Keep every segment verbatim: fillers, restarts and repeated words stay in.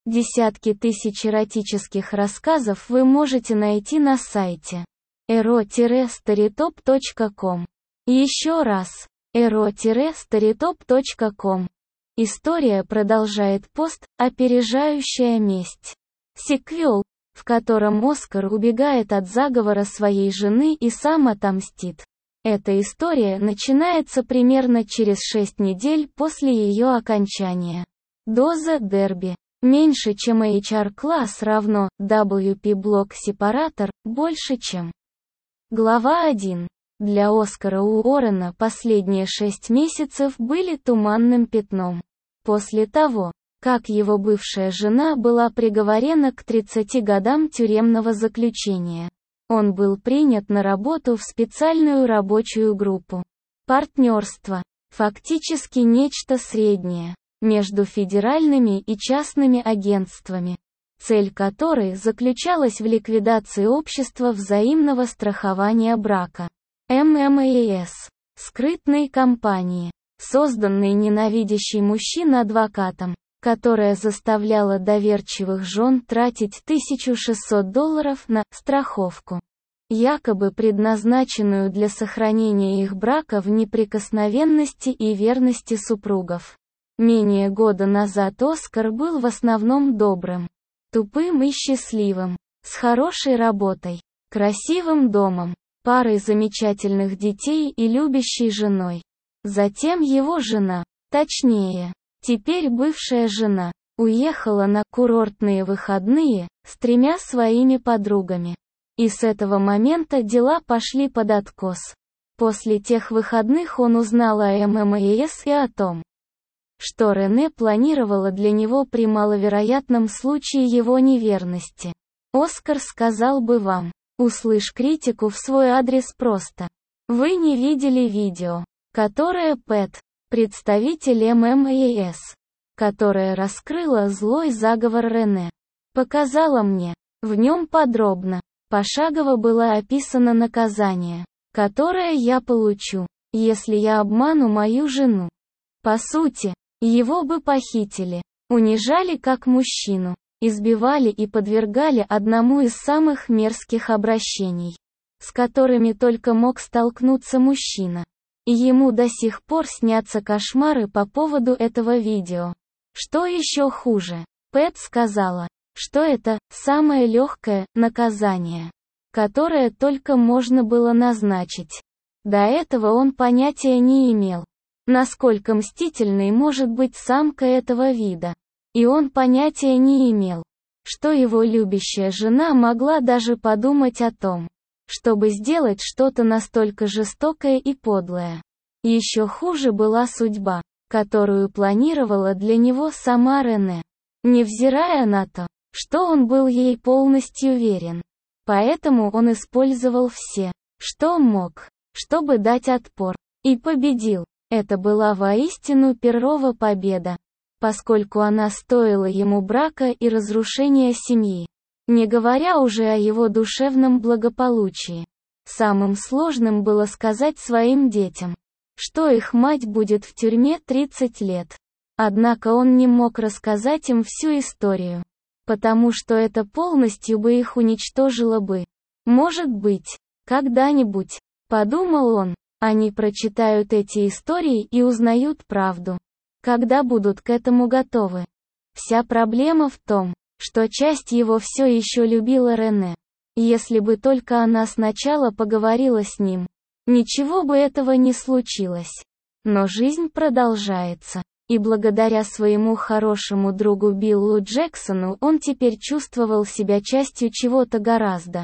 Десятки тысяч эротических рассказов вы можете найти на сайте эро старитоп точка ком. Еще раз, эро старитоп точка ком. История продолжает пост «Опережающая месть». Сиквел, в котором Оскар убегает от заговора своей жены и сам отомстит. Эта история начинается примерно через шесть недель после ее окончания. Доза Дерби. Меньше, чем эйч ар-класс равно дабл ю пи-блок-сепаратор, больше, чем. Глава один. Для Оскара Уоррена последние шесть месяцев были туманным пятном. После того, как его бывшая жена была приговорена к тридцати годам тюремного заключения, он был принят на работу в специальную рабочую группу. Партнерство. Фактически нечто среднее между федеральными и частными агентствами, цель которой заключалась в ликвидации общества взаимного страхования брака, эм эм а эс, скрытной компании, созданной ненавидящей мужчин адвокатом, которая заставляла доверчивых жен тратить тысячу шестьсот долларов на страховку, якобы предназначенную для сохранения их брака в неприкосновенности и верности супругов. Менее года назад Оскар был в основном добрым, тупым и счастливым, с хорошей работой, красивым домом, парой замечательных детей и любящей женой. Затем его жена, точнее, теперь бывшая жена, уехала на курортные выходные с тремя своими подругами. И с этого момента дела пошли под откос. После тех выходных он узнал о эм эм а эс и о том, что Рене планировала для него при маловероятном случае его неверности. Оскар сказал бы вам, услышь критику в свой адрес просто. Вы не видели видео, которое Пэт, представитель эм эм а эс, которое раскрыло злой заговор Рене, показала мне. В нем подробно, пошагово было описано наказание, которое я получу, если я обману мою жену. По сути, его бы похитили, унижали как мужчину, избивали и подвергали одному из самых мерзких обращений, с которыми только мог столкнуться мужчина. И ему до сих пор снятся кошмары по поводу этого видео. Что еще хуже, Пэт сказала, что это самое легкое наказание, которое только можно было назначить. До этого он понятия не имел, насколько мстительной может быть самка этого вида. И он понятия не имел, что его любящая жена могла даже подумать о том, чтобы сделать что-то настолько жестокое и подлое. Еще хуже была судьба, которую планировала для него сама Рене, невзирая на то, что он был ей полностью верен. Поэтому он использовал все, что мог, чтобы дать отпор, и победил. Это была воистину перрова победа, поскольку она стоила ему брака и разрушения семьи, не говоря уже о его душевном благополучии. Самым сложным было сказать своим детям, что их мать будет в тюрьме тридцать лет. Однако он не мог рассказать им всю историю, потому что это полностью бы их уничтожило бы. Может быть, когда-нибудь, подумал он, они прочитают эти истории и узнают правду, когда будут к этому готовы. Вся проблема в том, что часть его все еще любила Рене. Если бы только она сначала поговорила с ним, ничего бы этого не случилось. Но жизнь продолжается, и благодаря своему хорошему другу Биллу Джексону он теперь чувствовал себя частью чего-то гораздо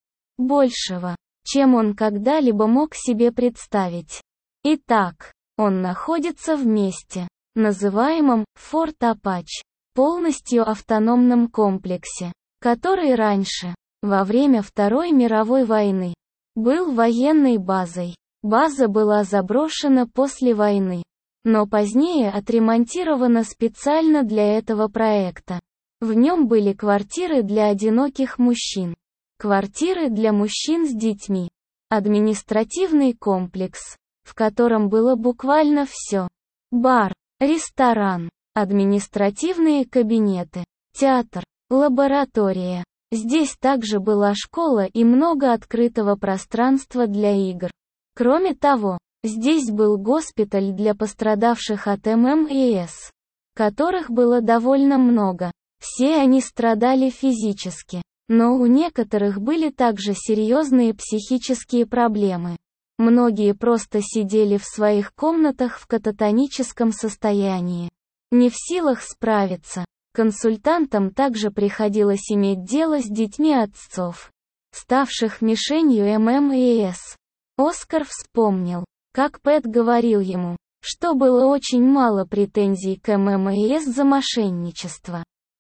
большего, чем он когда-либо мог себе представить. Итак, он находится в месте, называемом Форт Апач, полностью автономном комплексе, который раньше, во время Второй мировой войны, был военной базой. База была заброшена после войны, но позднее отремонтирована специально для этого проекта. В нем были квартиры для одиноких мужчин, квартиры для мужчин с детьми, административный комплекс, в котором было буквально все. Бар, ресторан, административные кабинеты, театр, лаборатория. Здесь также была школа и много открытого пространства для игр. Кроме того, здесь был госпиталь для пострадавших от эм эм и эс, которых было довольно много. Все они страдали физически, но у некоторых были также серьезные психические проблемы. Многие просто сидели в своих комнатах в кататоническом состоянии, не в силах справиться. Консультантам также приходилось иметь дело с детьми отцов, ставших мишенью эм эм и эс. Оскар вспомнил, как Пэт говорил ему, что было очень мало претензий к эм эм и эс за мошенничество.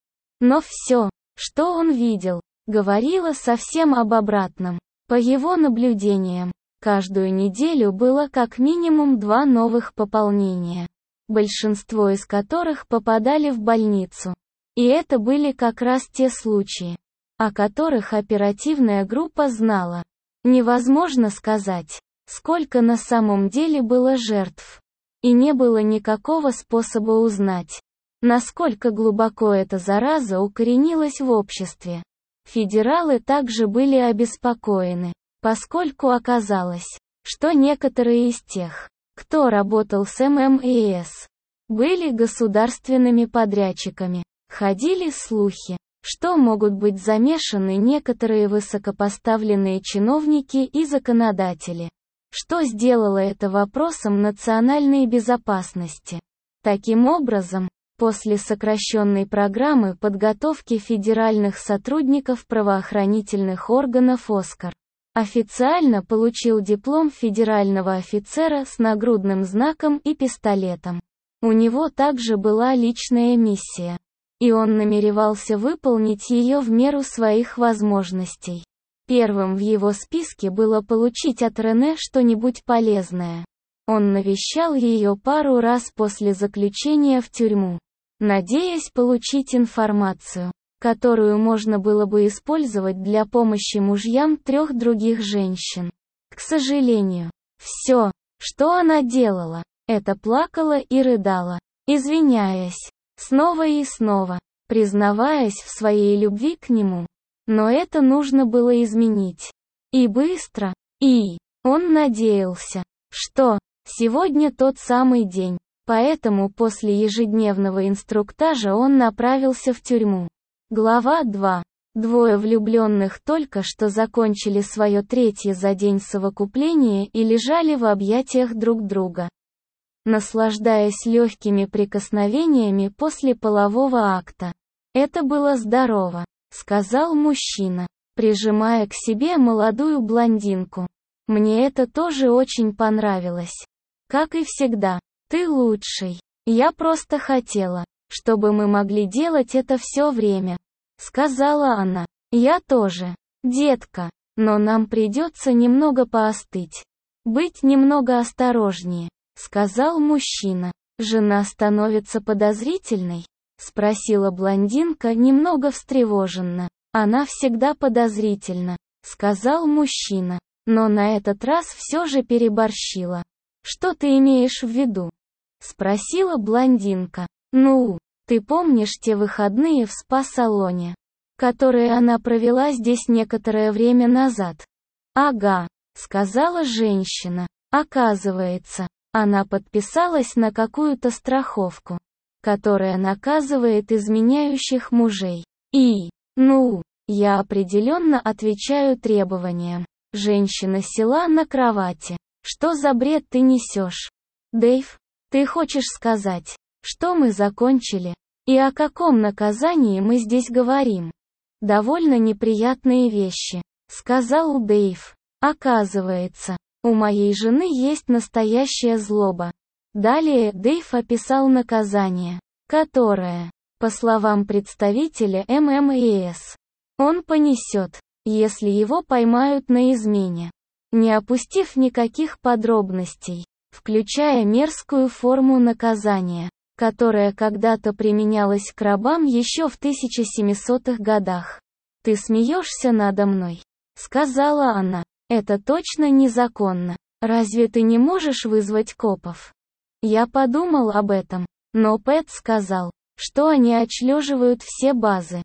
Но все, что он видел, говорило совсем об обратном. По его наблюдениям, каждую неделю было как минимум два новых пополнения, большинство из которых попадали в больницу. И это были как раз те случаи, о которых оперативная группа знала. Невозможно сказать, сколько на самом деле было жертв. И не было никакого способа узнать, насколько глубоко эта зараза укоренилась в обществе. Федералы также были обеспокоены, поскольку оказалось, что некоторые из тех, кто работал с эм эм и эс, были государственными подрядчиками. Ходили слухи, что могут быть замешаны некоторые высокопоставленные чиновники и законодатели, что сделало это вопросом национальной безопасности. Таким образом, после сокращенной программы подготовки федеральных сотрудников правоохранительных органов Оскар официально получил диплом федерального офицера с нагрудным знаком и пистолетом. У него также была личная миссия, и он намеревался выполнить ее в меру своих возможностей. Первым в его списке было получить от Рене что-нибудь полезное. Он навещал ее пару раз после заключения в тюрьму, надеясь получить информацию, которую можно было бы использовать для помощи мужьям трех других женщин. К сожалению, все, что она делала, это плакала и рыдала, извиняясь, снова и снова, признаваясь в своей любви к нему. Но это нужно было изменить. И быстро. И он надеялся, что сегодня тот самый день. Поэтому после ежедневного инструктажа он направился в тюрьму. Глава два. Двое влюбленных только что закончили свое третье за день совокупление и лежали в объятиях друг друга, наслаждаясь легкими прикосновениями после полового акта. «Это было здорово», — сказал мужчина, прижимая к себе молодую блондинку. «Мне это тоже очень понравилось. Как и всегда, ты лучший. Я просто хотела, чтобы мы могли делать это все время», — сказала она. «Я тоже, детка, но нам придется немного поостыть. Быть немного осторожнее», — сказал мужчина. «Жена становится подозрительной?» — спросила блондинка немного встревоженно. «Она всегда подозрительна», — сказал мужчина, но на этот раз все же переборщила. «Что ты имеешь в виду?» — спросила блондинка. «Ну, ты помнишь те выходные в спа-салоне, которые она провела здесь некоторое время назад?» «Ага», — сказала женщина. «Оказывается, она подписалась на какую-то страховку, которая наказывает изменяющих мужей. И, ну, я определенно отвечаю требованиям». Женщина села на кровати. «Что за бред ты несешь? Дэйв, ты хочешь сказать, что мы закончили? И о каком наказании мы здесь говорим?» «Довольно неприятные вещи», — сказал Дэйв. «Оказывается, у моей жены есть настоящая злоба». Далее Дэйв описал наказание, которое, по словам представителя эм эм и эс, он понесет, если его поймают на измене. Не опустив никаких подробностей, включая мерзкую форму наказания, которая когда-то применялась к рабам еще в тысяча семисотых годах. «Ты смеешься надо мной?» — сказала она. «Это точно незаконно. Разве ты не можешь вызвать копов?» Я подумал об этом, но Пэт сказал, что они отшлеживают все базы.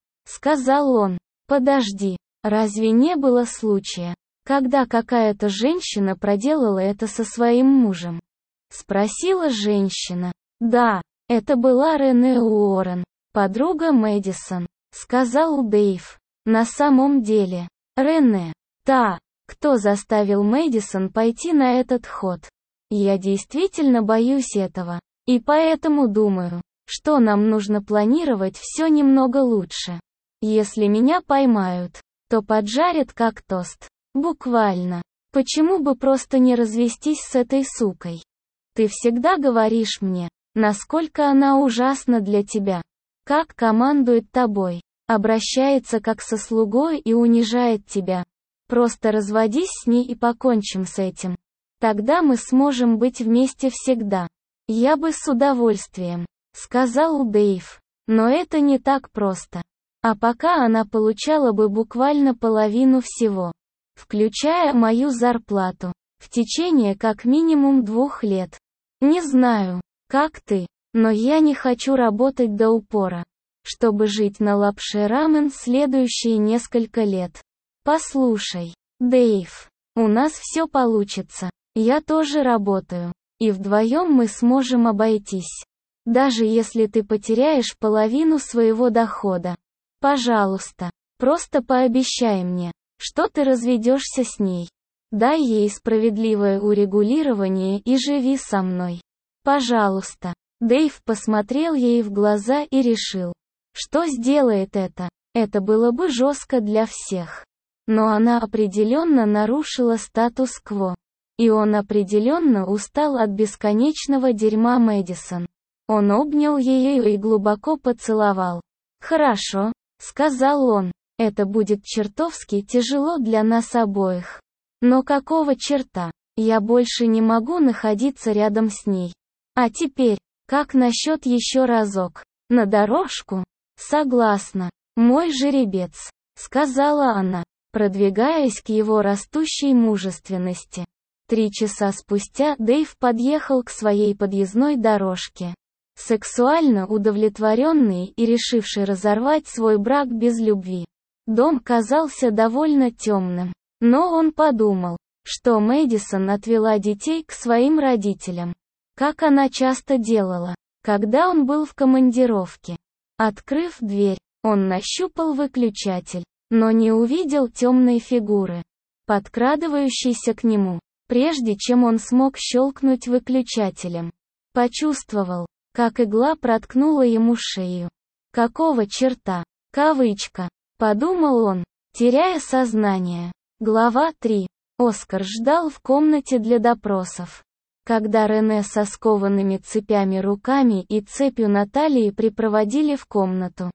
Сказал он. Подожди, разве не было случая, когда какая-то женщина проделала это со своим мужем? Спросила женщина. Да, это была Рене Уоррен, подруга Мэдисон, сказал Дэйв. На самом деле, Рене, та, кто заставил Мэдисон пойти на этот ход. Я действительно боюсь этого, и поэтому думаю, что нам нужно планировать все немного лучше. Если меня поймают, то поджарят как тост. Буквально. Почему бы просто не развестись с этой сукой? Ты всегда говоришь мне, насколько она ужасна для тебя. Как командует тобой, обращается как со слугой и унижает тебя. Просто разводись с ней и покончим с этим. Тогда мы сможем быть вместе всегда. Я бы с удовольствием, сказал Дэйв. Но это не так просто. А пока она получала бы буквально половину всего, включая мою зарплату, в течение как минимум двух лет. Не знаю, как ты, но я не хочу работать до упора, чтобы жить на лапше рамен следующие несколько лет. Послушай, Дэйв, у нас все получится. Я тоже работаю, и вдвоем мы сможем обойтись. Даже если ты потеряешь половину своего дохода. Пожалуйста, просто пообещай мне, что ты разведешься с ней. Дай ей справедливое урегулирование и живи со мной. Пожалуйста. Дэйв посмотрел ей в глаза и решил, что сделает это. Это было бы жестко для всех. Но она определенно нарушила статус-кво. И он определенно устал от бесконечного дерьма Мэдисон. Он обнял ее и глубоко поцеловал. Хорошо. Сказал он, это будет чертовски тяжело для нас обоих. Но какого черта? Я больше не могу находиться рядом с ней. А теперь, как насчет еще разок? На дорожку? Согласна. Мой жеребец, сказала она, продвигаясь к его растущей мужественности. Три часа спустя Дэйв подъехал к своей подъездной дорожке. Сексуально удовлетворенный и решивший разорвать свой брак без любви. Дом казался довольно темным. Но он подумал, что Мэдисон отвела детей к своим родителям. Как она часто делала, когда он был в командировке. Открыв дверь, он нащупал выключатель, но не увидел темной фигуры, подкрадывающейся к нему, прежде чем он смог щелкнуть выключателем. Почувствовал, как игла проткнула ему шею. Какого черта? Кавычка. Подумал он, теряя сознание. Глава три. Оскар ждал в комнате для допросов. Когда Рене со скованными цепями руками и цепью на талии припроводили в комнату.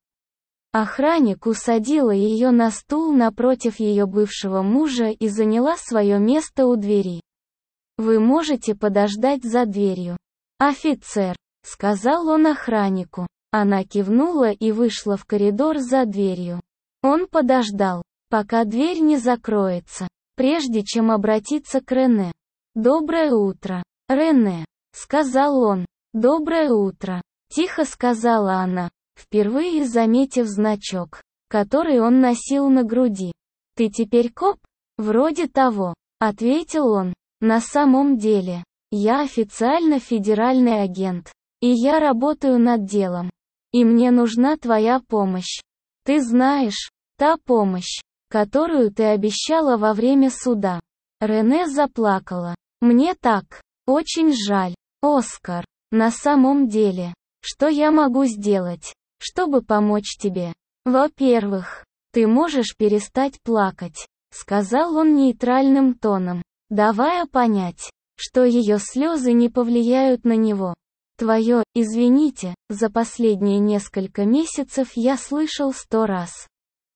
Охранник усадила ее на стул напротив ее бывшего мужа и заняла свое место у двери. «Вы можете подождать за дверью. Офицер», — сказал он охраннику. Она кивнула и вышла в коридор за дверью. Он подождал, пока дверь не закроется, прежде чем обратиться к Рене. «Доброе утро, Рене», — сказал он. «Доброе утро», — тихо сказала она, впервые заметив значок, который он носил на груди. «Ты теперь коп?» «Вроде того», — ответил он. «На самом деле, я официально федеральный агент, и я работаю над делом. И мне нужна твоя помощь. Ты знаешь, та помощь, которую ты обещала во время суда». Рене заплакала. «Мне так, очень жаль, Оскар. На самом деле, что я могу сделать, чтобы помочь тебе? Во-первых, ты можешь перестать плакать», — сказал он нейтральным тоном, давая понять, что ее слезы не повлияют на него. «Твое, извините, за последние несколько месяцев я слышал сто раз.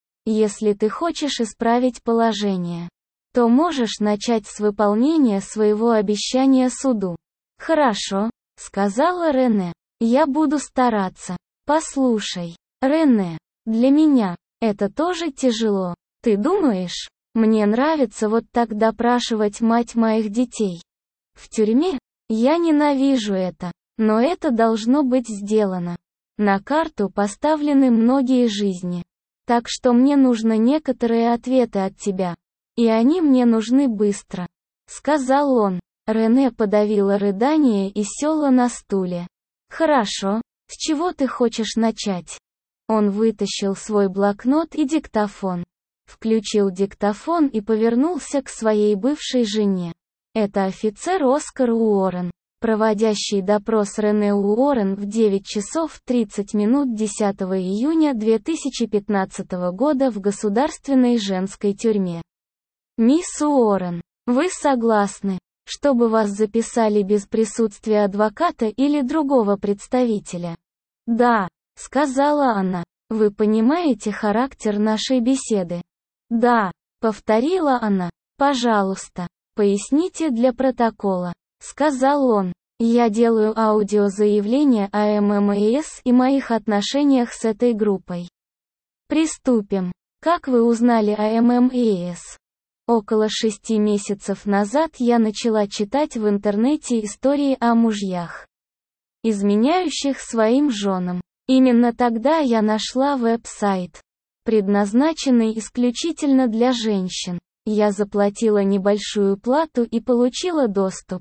Если ты хочешь исправить положение, то можешь начать с выполнения своего обещания суду». «Хорошо», — сказала Рене. «Я буду стараться. Послушай, Рене, для меня это тоже тяжело. Ты думаешь, мне нравится вот так допрашивать мать моих детей? В тюрьме? Я ненавижу это, но это должно быть сделано. На карту поставлены многие жизни. Так что мне нужны некоторые ответы от тебя. И они мне нужны быстро. Сказал он. Рене подавила рыдание и села на стуле. Хорошо, с чего ты хочешь начать? Он вытащил свой блокнот и диктофон. Включил диктофон и повернулся к своей бывшей жене. Это офицер Оскар Уоррен, проводящий допрос Рене Уоррен в девять часов тридцать минут десятого июня две тысячи пятнадцатого года в государственной женской тюрьме. Мисс Уоррен, вы согласны, чтобы вас записали без присутствия адвоката или другого представителя? Да, сказала она. Вы понимаете характер нашей беседы? Да, повторила она. Пожалуйста, поясните для протокола, сказал он. Я делаю аудиозаявление о ММАС и моих отношениях с этой группой. Приступим. Как вы узнали о ММАС? Около шести месяцев назад я начала читать в интернете истории о мужьях, изменяющих своим женам. Именно тогда я нашла веб-сайт, предназначенный исключительно для женщин. Я заплатила небольшую плату и получила доступ.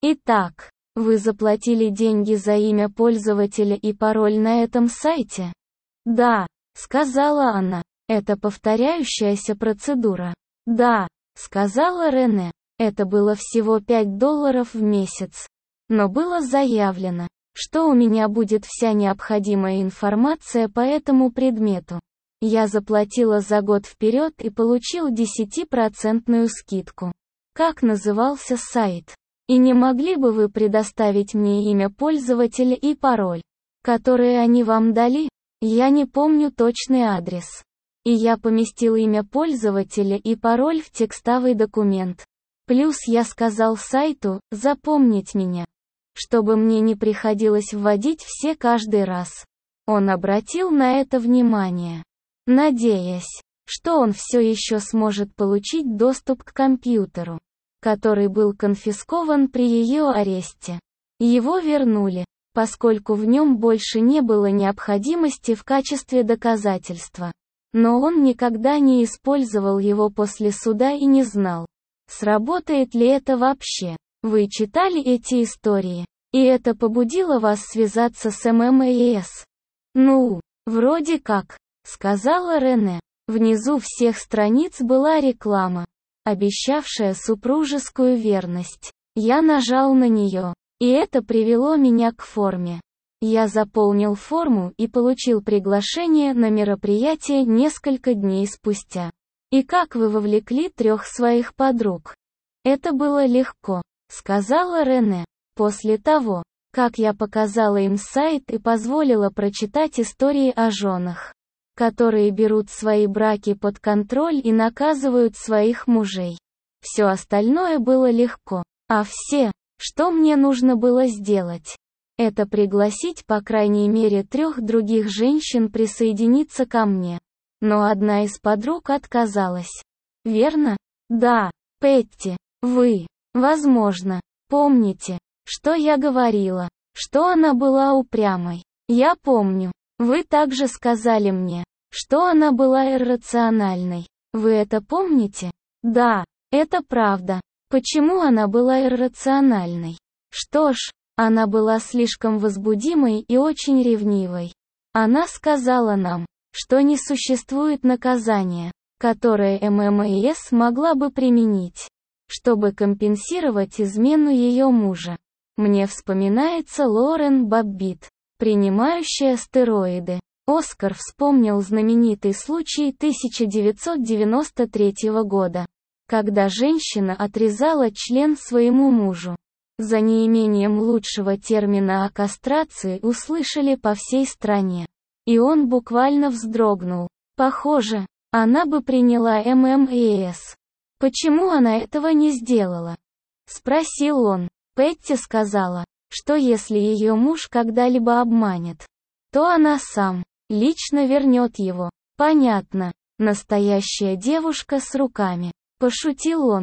Итак, вы заплатили деньги за имя пользователя и пароль на этом сайте? Да, сказала она. Это повторяющаяся процедура. Да, сказала Рене. Это было всего пять долларов в месяц. Но было заявлено, что у меня будет вся необходимая информация по этому предмету. Я заплатила за год вперед и получил десятипроцентную скидку. Как назывался сайт? И не могли бы вы предоставить мне имя пользователя и пароль, которые они вам дали? Я не помню точный адрес. И я поместил имя пользователя и пароль в текстовый документ. Плюс я сказал сайту «запомнить меня», чтобы мне не приходилось вводить все каждый раз. Он обратил на это внимание, надеясь, что он все еще сможет получить доступ к компьютеру, который был конфискован при ее аресте. Его вернули, поскольку в нем больше не было необходимости в качестве доказательства. Но он никогда не использовал его после суда и не знал, сработает ли это вообще. Вы читали эти истории, и это побудило вас связаться с ММАС? Ну, вроде как, сказала Рене. Внизу всех страниц была реклама, обещавшая супружескую верность. Я нажал на нее, и это привело меня к форме. Я заполнил форму и получил приглашение на мероприятие несколько дней спустя. И как вы вовлекли трех своих подруг? Это было легко, сказала Рене. После того, как я показала им сайт и позволила прочитать истории о женах, которые берут свои браки под контроль и наказывают своих мужей. Все остальное было легко. А все, что мне нужно было сделать, это пригласить по крайней мере трех других женщин присоединиться ко мне. Но одна из подруг отказалась. Верно? Да, Петти, вы, возможно, помните, что я говорила, что она была упрямой. Я помню. Вы также сказали мне, что она была иррациональной. Вы это помните? Да, это правда. Почему она была иррациональной? Что ж, она была слишком возбудимой и очень ревнивой. Она сказала нам, что не существует наказания, которое ММАС могла бы применить, чтобы компенсировать измену ее мужа. Мне вспоминается Лорен Боббит, принимающая стероиды. Оскар вспомнил знаменитый случай тысяча девятьсот девяносто третьего года, когда женщина отрезала член своему мужу. За неимением лучшего термина о кастрации услышали по всей стране. И он буквально вздрогнул. Похоже, она бы приняла ММАС. Почему она этого не сделала? Спросил он. Петти сказала, что если ее муж когда-либо обманет, то она сам, лично вернет его. Понятно. Настоящая девушка с руками. Пошутил он,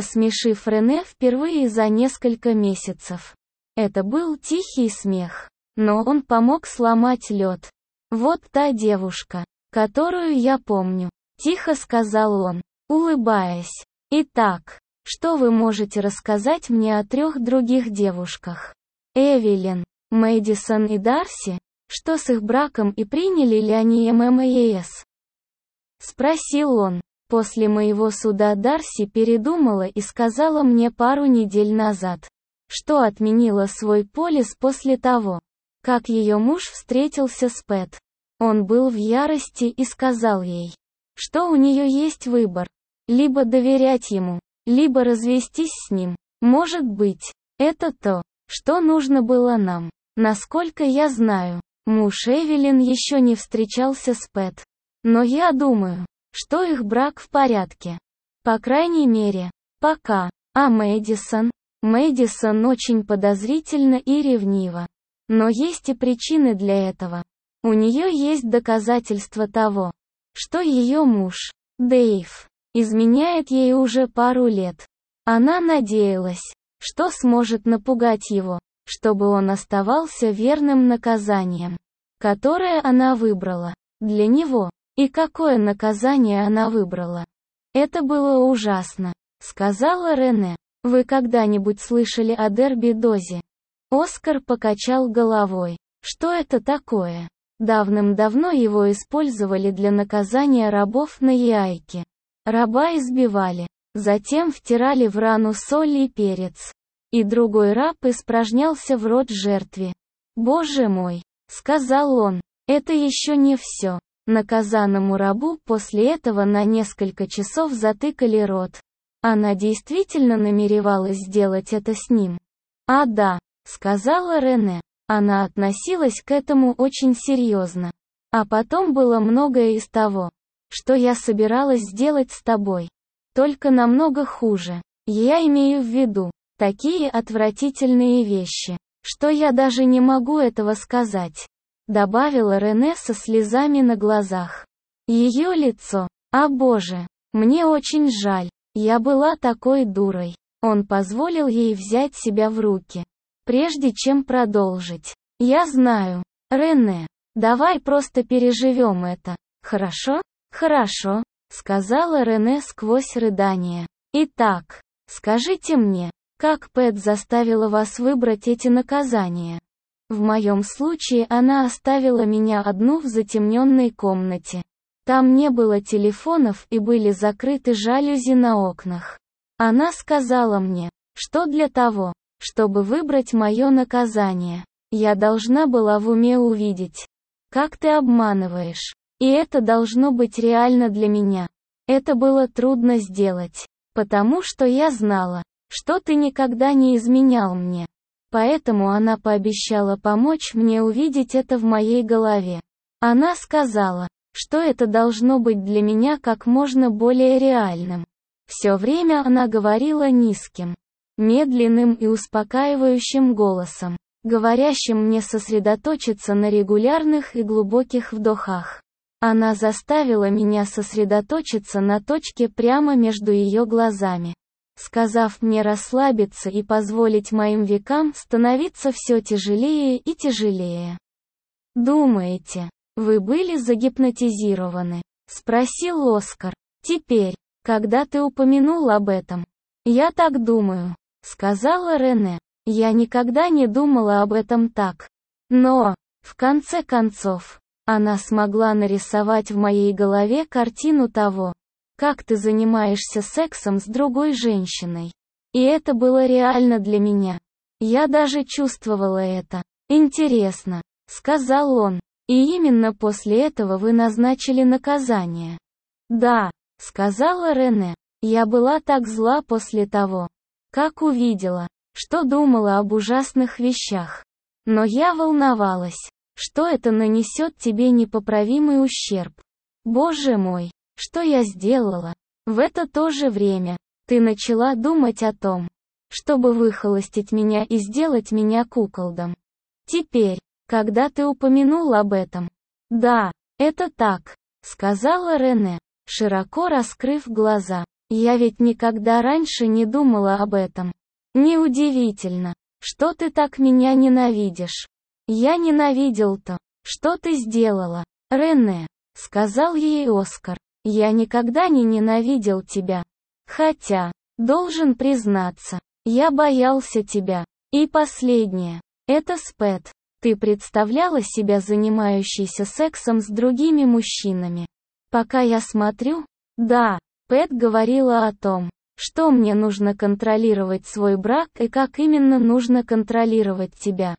рассмешив Рене впервые за несколько месяцев. Это был тихий смех. Но он помог сломать лед. Вот та девушка, которую я помню, тихо сказал он, улыбаясь. Итак, что вы можете рассказать мне о трех других девушках? Эвелин, Мэдисон и Дарси? Что с их браком и приняли ли они ММАЕС? Спросил он. После моего суда Дарси передумала и сказала мне пару недель назад, что отменила свой полис после того, как ее муж встретился с Пэт. Он был в ярости и сказал ей, что у нее есть выбор. Либо доверять ему, либо развестись с ним. Может быть, это то, что нужно было нам. Насколько я знаю, муж Эвелин еще не встречался с Пэт. Но я думаю, что их брак в порядке. По крайней мере, пока. А Мэдисон? Мэдисон очень подозрительна и ревнива. Но есть и причины для этого. У нее есть доказательства того, что ее муж, Дэйв, изменяет ей уже пару лет. Она надеялась, что сможет напугать его, чтобы он оставался верным наказанием, которое она выбрала для него. И какое наказание она выбрала? Это было ужасно, сказала Рене. Вы когда-нибудь слышали о Дерби Дозе? Оскар покачал головой. Что это такое? Давным-давно его использовали для наказания рабов на Яйке. Раба избивали, затем втирали в рану соль и перец. И другой раб испражнялся в рот жертве. Боже мой, сказал он, это еще не все. Наказанному рабу после этого на несколько часов затыкали рот. Она действительно намеревалась сделать это с ним. А да, сказала Рене. Она относилась к этому очень серьезно. А потом было многое из того, что я собиралась сделать с тобой. Только намного хуже. Я имею в виду, такие отвратительные вещи, что я даже не могу этого сказать. Добавила Рене со слезами на глазах. Ее лицо. А боже, мне очень жаль. Я была такой дурой. Он позволил ей взять себя в руки. Прежде чем продолжить. Я знаю. Рене, давай просто переживем это. Хорошо? Хорошо, сказала Рене сквозь рыдание. Итак, скажите мне, как Пэт заставила вас выбрать эти наказания? В моем случае она оставила меня одну в затемненной комнате. Там не было телефонов и были закрыты жалюзи на окнах. Она сказала мне, что для того, чтобы выбрать мое наказание, я должна была в уме увидеть, как ты обманываешь. И это должно быть реально для меня. Это было трудно сделать, потому что я знала, что ты никогда не изменял мне. Поэтому она пообещала помочь мне увидеть это в моей голове. Она сказала, что это должно быть для меня как можно более реальным. Все время она говорила низким, медленным и успокаивающим голосом, говорящим мне сосредоточиться на регулярных и глубоких вдохах. Она заставила меня сосредоточиться на точке прямо между ее глазами, сказав мне расслабиться и позволить моим векам становиться все тяжелее и тяжелее. «Думаете, вы были загипнотизированы?» — спросил Оскар. «Теперь, когда ты упомянул об этом». «Я так думаю», — сказала Рене. «Я никогда не думала об этом так. Но, в конце концов, она смогла нарисовать в моей голове картину того, как ты занимаешься сексом с другой женщиной. И это было реально для меня. Я даже чувствовала это. Интересно», — сказал он. «И именно после этого вы назначили наказание». «Да», — сказала Рене. «Я была так зла после того, как увидела, что думала об ужасных вещах. Но я волновалась, что это нанесет тебе непоправимый ущерб. Боже мой, что я сделала? В это то же время, ты начала думать о том, чтобы выхолостить меня и сделать меня куколдом. Теперь, когда ты упомянул об этом». «Да, это так», — сказала Рене, широко раскрыв глаза. «Я ведь никогда раньше не думала об этом. Неудивительно, что ты так меня ненавидишь. Я ненавидел то, что ты сделала, Рене, сказал ей Оскар. Я никогда не ненавидел тебя. Хотя, должен признаться, я боялся тебя. И последнее. Это с Пэт. Ты представляла себя занимающейся сексом с другими мужчинами. Пока я смотрю? Да, Пэт говорила о том, что мне нужно контролировать свой брак и как именно нужно контролировать тебя.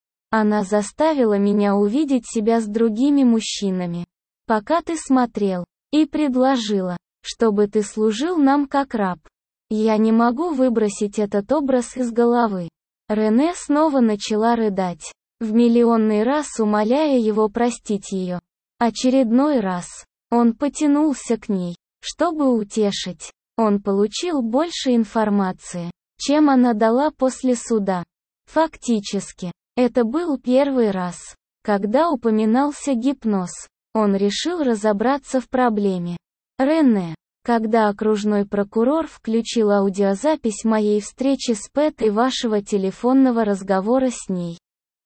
Она заставила меня увидеть себя с другими мужчинами. Пока ты смотрел. И предложила, чтобы ты служил нам как раб. Я не могу выбросить этот образ из головы. Рене снова начала рыдать, в миллионный раз умоляя его простить ее. Очередной раз. Он потянулся к ней, чтобы утешить. Он получил больше информации, чем она дала после суда. Фактически, это был первый раз, когда упоминался гипноз. Он решил разобраться в проблеме. Рене, когда окружной прокурор включил аудиозапись моей встречи с Пэт и вашего телефонного разговора с ней.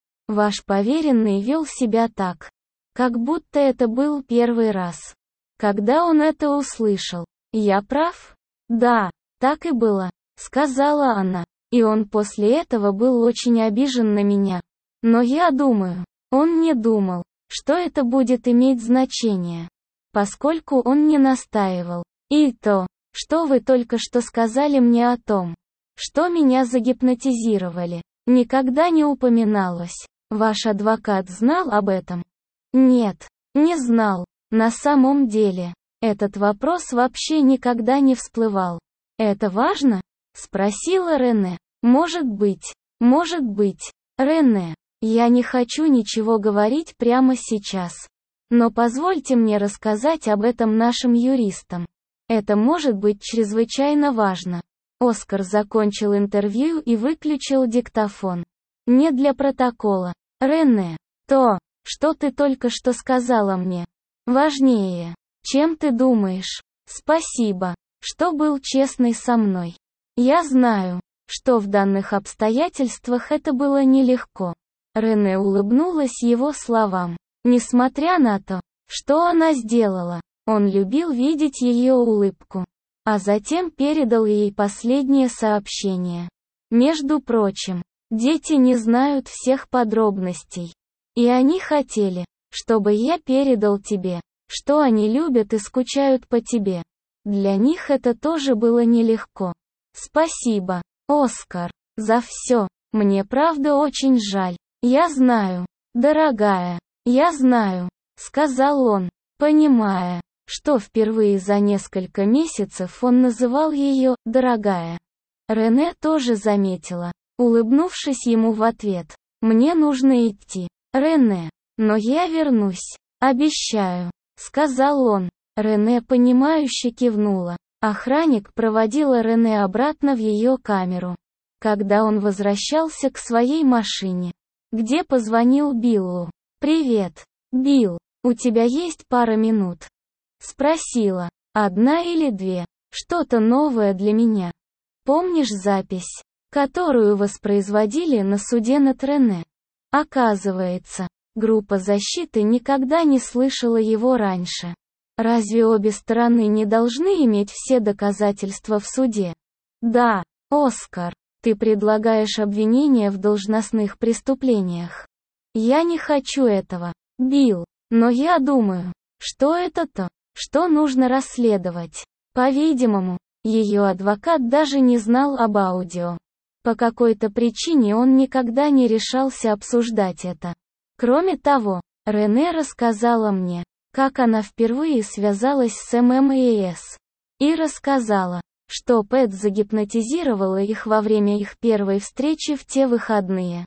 Ваш поверенный вел себя так, как будто это был первый раз. Когда он это услышал, я прав? Да, так и было, сказала она. И он после этого был очень обижен на меня. Но я думаю, он не думал, что это будет иметь значение, поскольку он не настаивал. И то, что вы только что сказали мне о том, что меня загипнотизировали, никогда не упоминалось. Ваш адвокат знал об этом? Нет, не знал. На самом деле, этот вопрос вообще никогда не всплывал. Это важно? Спросила Рене. Может быть, может быть, Рене. Я не хочу ничего говорить прямо сейчас. Но позвольте мне рассказать об этом нашим юристам. Это может быть чрезвычайно важно. Оскар закончил интервью и выключил диктофон. Не для протокола. Рене, то, что ты только что сказала мне, важнее, чем ты думаешь. Спасибо, что был честный со мной. Я знаю, что в данных обстоятельствах это было нелегко. Рене улыбнулась его словам. Несмотря на то, что она сделала, он любил видеть ее улыбку. А затем передал ей последнее сообщение. Между прочим, дети не знают всех подробностей. И они хотели, чтобы я передал тебе, что они любят и скучают по тебе. Для них это тоже было нелегко. Спасибо, Оскар, за все. Мне правда очень жаль. Я знаю, дорогая, я знаю, сказал он, понимая, что впервые за несколько месяцев он называл ее «дорогая». Рене тоже заметила, улыбнувшись ему в ответ. «Мне нужно идти, Рене, но я вернусь, обещаю», сказал он. Рене понимающе кивнула. Охранник проводила Рене обратно в ее камеру. Когда он возвращался к своей машине, где позвонил Биллу. «Привет, Билл, у тебя есть пара минут?» Спросила. «Одна или две? Что-то новое для меня. Помнишь запись, которую воспроизводили на суде над Рене?» Оказывается, группа защиты никогда не слышала его раньше. Разве обе стороны не должны иметь все доказательства в суде? Да, Оскар, ты предлагаешь обвинения в должностных преступлениях. Я не хочу этого, Билл, но я думаю, что это то, что нужно расследовать. По-видимому, ее адвокат даже не знал об аудио. По какой-то причине он никогда не решался обсуждать это. Кроме того, Рене рассказала мне, как она впервые связалась с эм эм а эс. И рассказала, что Пэт загипнотизировала их во время их первой встречи в те выходные.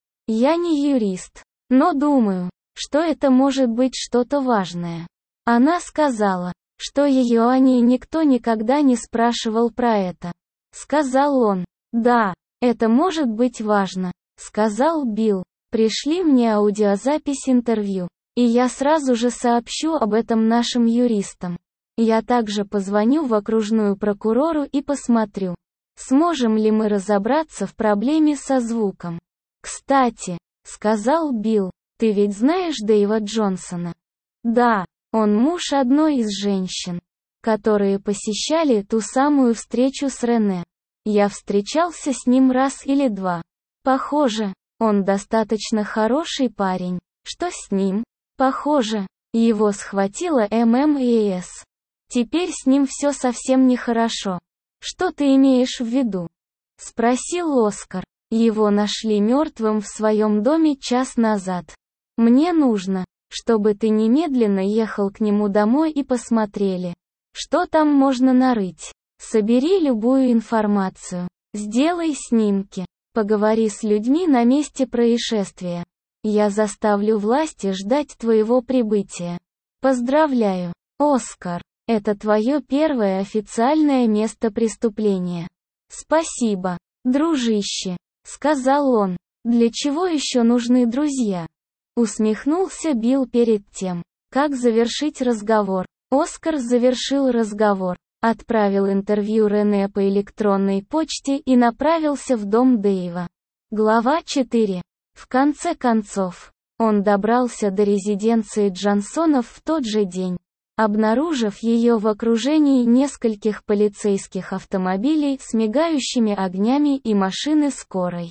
Я не юрист, но думаю, что это может быть что-то важное. Она сказала, что ее о ней никто никогда не спрашивал про это. Сказал он. Да, это может быть важно, сказал Билл. Пришли мне аудиозапись интервью, и я сразу же сообщу об этом нашим юристам. Я также позвоню в окружную прокурору и посмотрю, сможем ли мы разобраться в проблеме со звуком. Кстати, сказал Билл. Ты ведь знаешь Дэйва Джонсона? Да, он муж одной из женщин, которые посещали ту самую встречу с Рене. Я встречался с ним раз или два. Похоже, он достаточно хороший парень. Что с ним? Похоже, его схватила эм эм эс. Теперь с ним все совсем нехорошо. Что ты имеешь в виду? Спросил Оскар. Его нашли мертвым в своем доме час назад. Мне нужно, чтобы ты немедленно ехал к нему домой и посмотрели, что там можно нарыть. Собери любую информацию. Сделай снимки. Поговори с людьми на месте происшествия. Я заставлю власти ждать твоего прибытия. Поздравляю, Оскар. Это твое первое официальное место преступления. Спасибо, дружище, сказал он. Для чего еще нужны друзья? Усмехнулся Билл перед тем, как завершить разговор. Оскар завершил разговор, отправил интервью Рене по электронной почте и направился в дом Дэйва. Глава четыре. В конце концов, он добрался до резиденции Джонсонов в тот же день, обнаружив ее в окружении нескольких полицейских автомобилей с мигающими огнями и машины скорой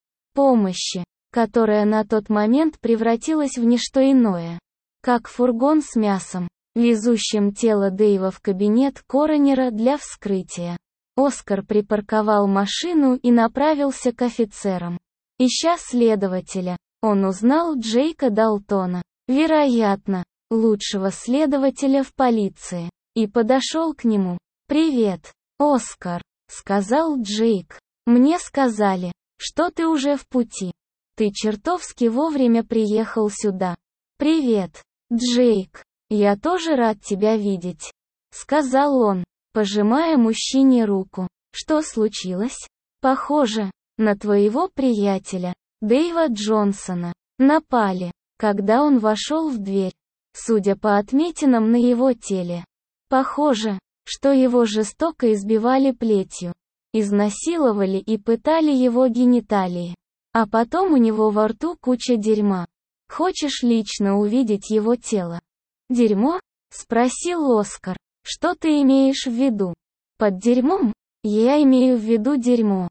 помощи, которая на тот момент превратилась в ничто иное, как фургон с мясом, везущим тело Дэйва в кабинет коронера для вскрытия. Оскар припарковал машину и направился к офицерам. Ища следователя, он узнал Джейка Далтона, вероятно, лучшего следователя в полиции, и подошел к нему. «Привет, Оскар», — сказал Джейк. «Мне сказали, что ты уже в пути. Ты чертовски вовремя приехал сюда». «Привет, Джейк. Я тоже рад тебя видеть», — сказал он, пожимая мужчине руку. «Что случилось?» «Похоже, на твоего приятеля, Дэйва Джонсона, напали, когда он вошел в дверь. Судя по отметинам на его теле, похоже, что его жестоко избивали плетью, изнасиловали и пытали его гениталии. А потом у него во рту куча дерьма. Хочешь лично увидеть его тело?» «Дерьмо?» — спросил Оскар. «Что ты имеешь в виду?» «Под дерьмом? Я имею в виду дерьмо.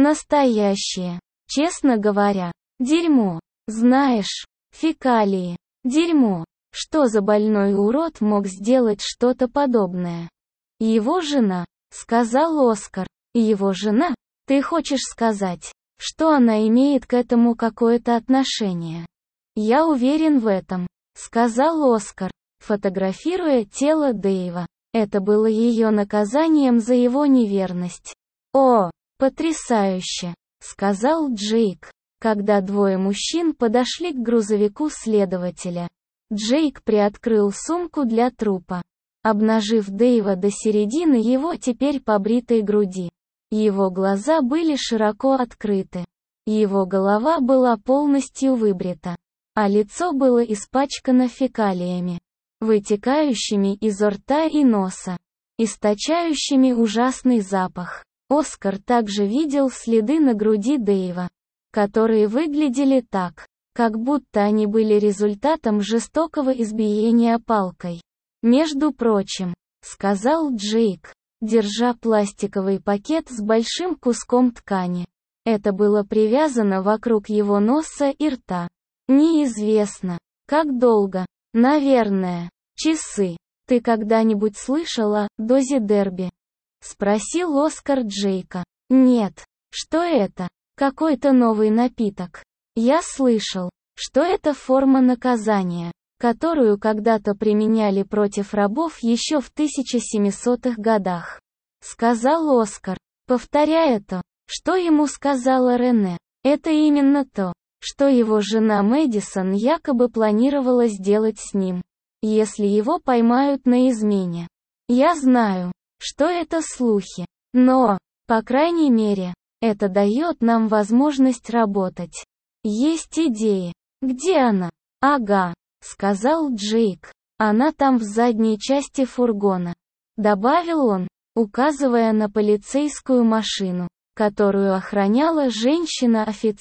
Настоящее. Честно говоря, дерьмо. Знаешь, фекалии. Дерьмо. Что за больной урод мог сделать что-то подобное?» «Его жена», — сказал Оскар. «Его жена? Ты хочешь сказать, что она имеет к этому какое-то отношение?» «Я уверен в этом», — сказал Оскар, фотографируя тело Дэйва. Это было ее наказанием за его неверность. «О, потрясающе», — сказал Джейк, когда двое мужчин подошли к грузовику следователя. Джейк приоткрыл сумку для трупа, обнажив Дэйва до середины его теперь побритой груди. Его глаза были широко открыты. Его голова была полностью выбрита, а лицо было испачкано фекалиями, вытекающими изо рта и носа, источающими ужасный запах. Оскар также видел следы на груди Дэйва, которые выглядели так, как будто они были результатом жестокого избиения палкой. «Между прочим», — сказал Джейк, держа пластиковый пакет с большим куском ткани. Это было привязано вокруг его носа и рта. «Неизвестно, как долго. Наверное, часы. Ты когда-нибудь слышала о дозе Дерби?» — спросил Оскар Джейка. «Нет. Что это? Какой-то новый напиток. Я слышал, что это форма наказания, которую когда-то применяли против рабов еще в тысяча семисотых годах», — сказал Оскар, повторяя то, что ему сказала Рене. Это именно то, что его жена Мэдисон якобы планировала сделать с ним, если его поймают на измене. Я знаю, что это слухи, но, по крайней мере, это дает нам возможность работать. Есть идеи. Где она? Ага, сказал Джейк. Она там в задней части фургона. Добавил он, указывая на полицейскую машину, которую охраняла женщина-офицер.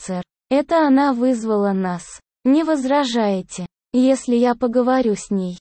Это она вызвала нас. Не возражаете, если я поговорю с ней?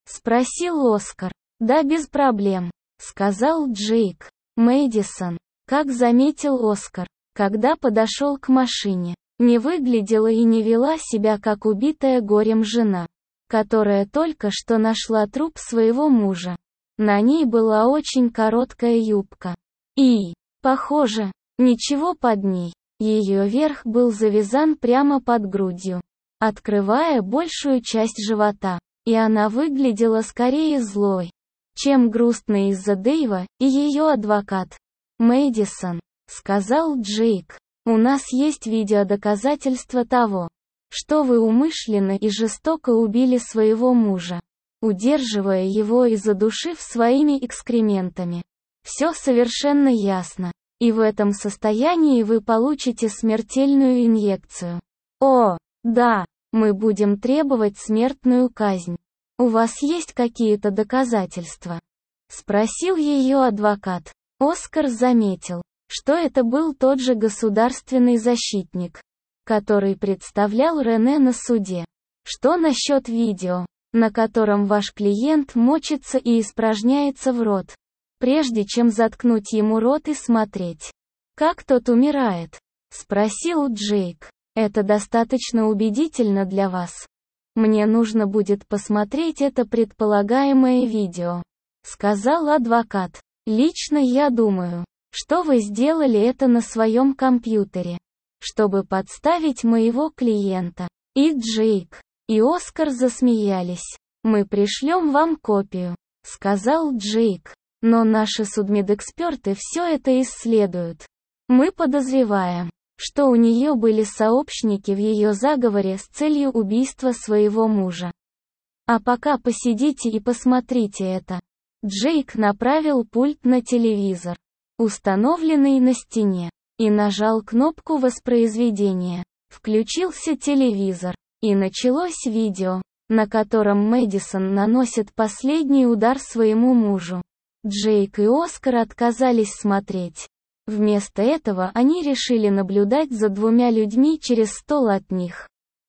Спросил Оскар. Да, без проблем, сказал Джейк. Мэдисон, как заметил Оскар, когда подошел к машине, не выглядела и не вела себя как убитая горем жена, которая только что нашла труп своего мужа. На ней была очень короткая юбка. И, похоже, ничего под ней. Ее верх был завязан прямо под грудью, открывая большую часть живота, и она выглядела скорее злой, чем грустной из-за Дэйва и ее адвокат. «Мэдисон», — сказал Джейк, — «у нас есть видеодоказательства того, что вы умышленно и жестоко убили своего мужа, удерживая его и задушив своими экскрементами. Все совершенно ясно. И в этом состоянии вы получите смертельную инъекцию. О, да, мы будем требовать смертную казнь. У вас есть какие-то доказательства?» — спросил ее адвокат. Оскар заметил, что это был тот же государственный защитник, который представлял Рене на суде. «Что насчет видео, на котором ваш клиент мочится и испражняется в рот, прежде чем заткнуть ему рот и смотреть, как тот умирает?» — спросил Джейк. «Это достаточно убедительно для вас? Мне нужно будет посмотреть это предполагаемое видео», — сказал адвокат. «Лично я думаю, что вы сделали это на своем компьютере, чтобы подставить моего клиента». И Джейк, и Оскар засмеялись. «Мы пришлем вам копию», — сказал Джейк. «Но наши судмедэксперты все это исследуют. Мы подозреваем, что у нее были сообщники в ее заговоре с целью убийства своего мужа. А пока посидите и посмотрите это». Джейк направил пульт на телевизор, установленный на стене, и нажал кнопку воспроизведения. Включился телевизор, и началось видео, на котором Мэдисон наносит последний удар своему мужу. Джейк и Оскар отказались смотреть. Вместо этого они решили наблюдать за двумя людьми через стол от них.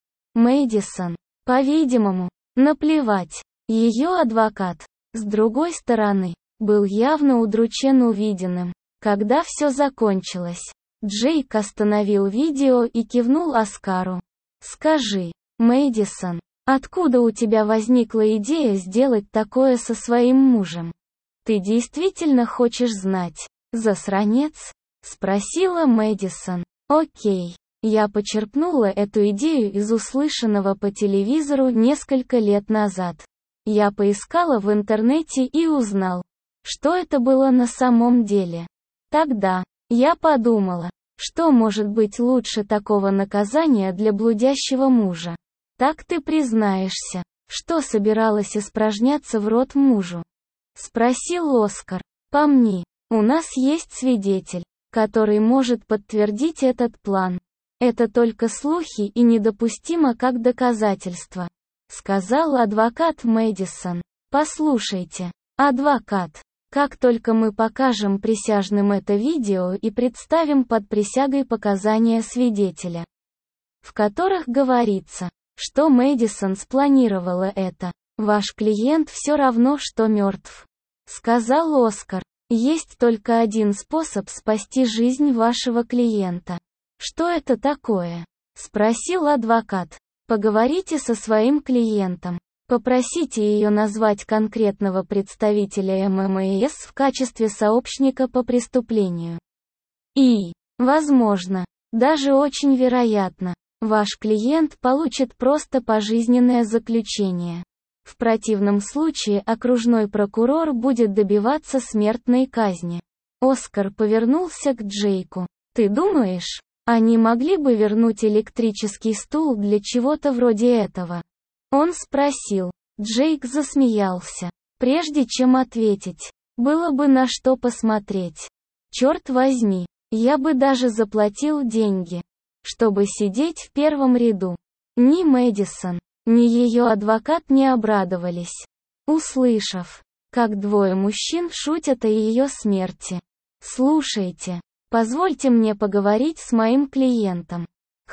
Мэдисон, по-видимому, наплевать. Ее адвокат, с другой стороны, был явно удручен увиденным. Когда все закончилось, Джейк остановил видео и кивнул Оскару. «Скажи, Мэдисон, откуда у тебя возникла идея сделать такое со своим мужем? Ты действительно хочешь знать, засранец?» — спросила Мэдисон. «Окей. Я почерпнула эту идею из услышанного по телевизору несколько лет назад. Я поискала в интернете и узнал, что это было на самом деле. Тогда я подумала, что может быть лучше такого наказания для блудящего мужа. Так ты признаешься, что собиралась испражняться в рот мужу?» — спросил Оскар. «Помни, у нас есть свидетель, который может подтвердить этот план. Это только слухи и недопустимо как доказательство», — сказал адвокат Мэдисон. «Послушайте, адвокат, как только мы покажем присяжным это видео и представим под присягой показания свидетеля, в которых говорится, что Мэдисон спланировала это, ваш клиент все равно, что мертв», — сказал Оскар. «Есть только один способ спасти жизнь вашего клиента». «Что это такое?» — спросил адвокат. «Поговорите со своим клиентом. Попросите ее назвать конкретного представителя ММС в качестве сообщника по преступлению. И, возможно, даже очень вероятно, ваш клиент получит просто пожизненное заключение. В противном случае окружной прокурор будет добиваться смертной казни». Оскар повернулся к Джейку. «Ты думаешь, они могли бы вернуть электрический стул для чего-то вроде этого?» Он спросил. Джейк засмеялся. Прежде чем ответить, было бы на что посмотреть. «Черт возьми, я бы даже заплатил деньги, чтобы сидеть в первом ряду». Ни Мэдисон, ни ее адвокат не обрадовались, услышав, как двое мужчин шутят о ее смерти. «Слушайте, позвольте мне поговорить с моим клиентом».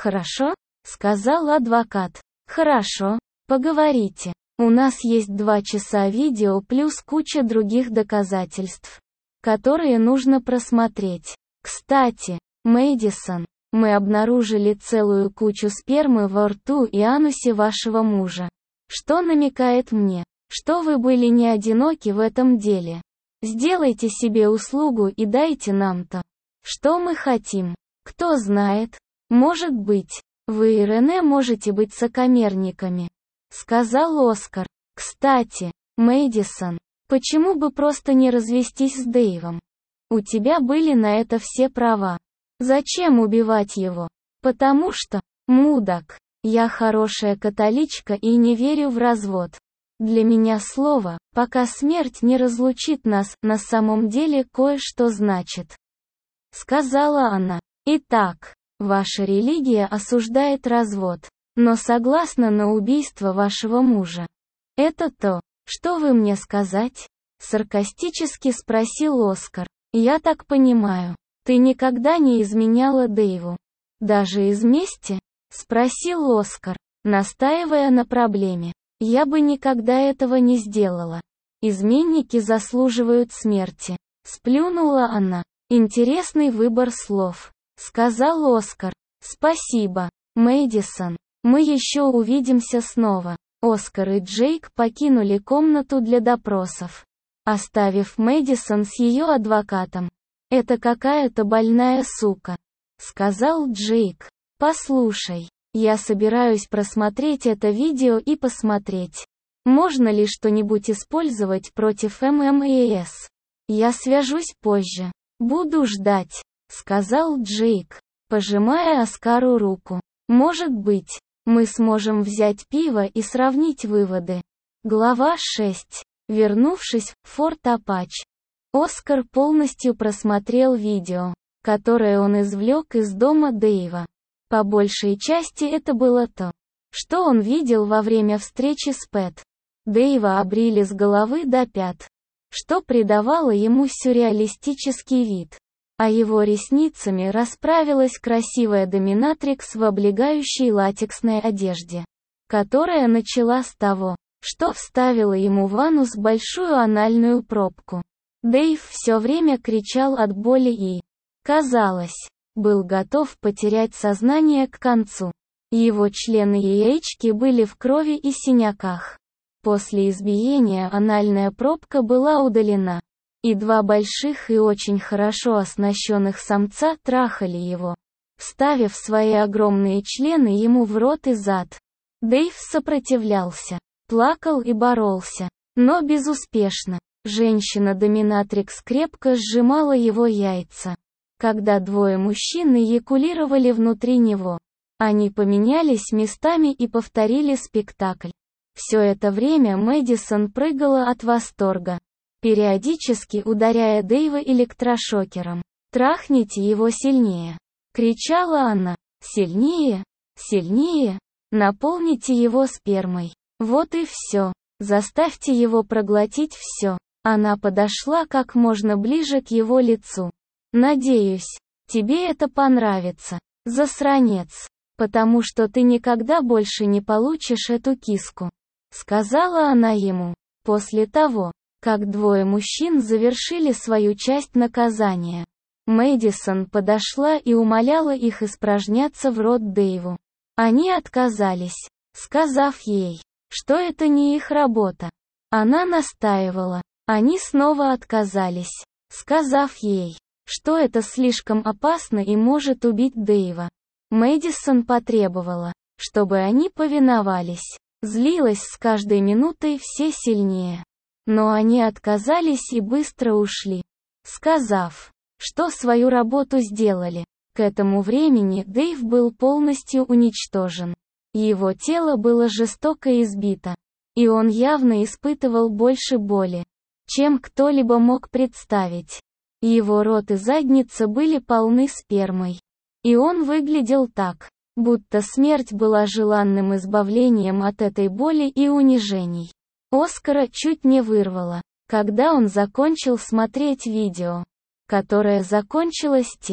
«Хорошо», — сказал адвокат. «Хорошо, поговорите. У нас есть два часа видео плюс куча других доказательств, которые нужно просмотреть. Кстати, Мэдисон, мы обнаружили целую кучу спермы во рту и анусе вашего мужа. Что намекает мне, что вы были не одиноки в этом деле. Сделайте себе услугу и дайте нам то, что мы хотим. Кто знает, может быть, вы и Рене можете быть сокамерниками», — сказал Оскар. «Кстати, Мэдисон, почему бы просто не развестись с Дэйвом? У тебя были на это все права. Зачем убивать его? Потому что, мудак, я хорошая католичка и не верю в развод. Для меня слово, пока смерть не разлучит нас, на самом деле кое-что значит», — сказала она. «Итак, ваша религия осуждает развод, но согласна на убийство вашего мужа. Это то, что вы мне сказать?» — саркастически спросил Оскар. «Я так понимаю, ты никогда не изменяла Дэйву? Даже из мести?» — спросил Оскар, настаивая на проблеме. «Я бы никогда этого не сделала. Изменники заслуживают смерти», — сплюнула она. «Интересный выбор слов», — сказал Оскар. «Спасибо, Мэдисон. Мы еще увидимся снова». Оскар и Джейк покинули комнату для допросов, оставив Мэдисон с ее адвокатом. «Это какая-то больная сука», — сказал Джейк. «Послушай, я собираюсь просмотреть это видео и посмотреть, можно ли что-нибудь использовать против эм эм а эс. Я свяжусь позже. Буду ждать», — сказал Джейк, пожимая Оскару руку. «Может быть, мы сможем взять пиво и сравнить выводы». Глава шесть. Вернувшись в Форт Апач, Оскар полностью просмотрел видео, которое он извлек из дома Дэйва. По большей части это было то, что он видел во время встречи с Пэт. Дэйва обрили с головы до пят, что придавало ему сюрреалистический вид. А его ресницами расправилась красивая доминатрикс в облегающей латексной одежде, которая начала с того, что вставила ему в анус большую анальную пробку. Дэйв все время кричал от боли и, казалось, был готов потерять сознание к концу. Его члены и яички были в крови и синяках. После избиения анальная пробка была удалена, и два больших и очень хорошо оснащенных самца трахали его, вставив свои огромные члены ему в рот и зад. Дэйв сопротивлялся, плакал и боролся, но безуспешно. Женщина-доминатрикс крепко сжимала его яйца. Когда двое мужчин эякулировали внутри него, они поменялись местами и повторили спектакль. Все это время Мэдисон прыгала от восторга, периодически ударяя Дэйва электрошокером. «Трахните его сильнее!» — кричала она. «Сильнее! Сильнее! Наполните его спермой! Вот и все! Заставьте его проглотить все!» Она подошла как можно ближе к его лицу. «Надеюсь, тебе это понравится, засранец, потому что ты никогда больше не получишь эту киску», — сказала она ему, после того, как двое мужчин завершили свою часть наказания. Мэдисон подошла и умоляла их испражняться в рот Дэйву. Они отказались, сказав ей, что это не их работа. Она настаивала. Они снова отказались, сказав ей, что это слишком опасно и может убить Дэйва. Мэдисон потребовала, чтобы они повиновались. Злилась с каждой минутой все сильнее. Но они отказались и быстро ушли, сказав, что свою работу сделали. К этому времени Дэйв был полностью уничтожен. Его тело было жестоко избито, и он явно испытывал больше боли, чем кто-либо мог представить. Его рот и задница были полны спермой. И он выглядел так, будто смерть была желанным избавлением от этой боли и унижений. Оскара чуть не вырвало, когда он закончил смотреть видео, которое закончилось тем,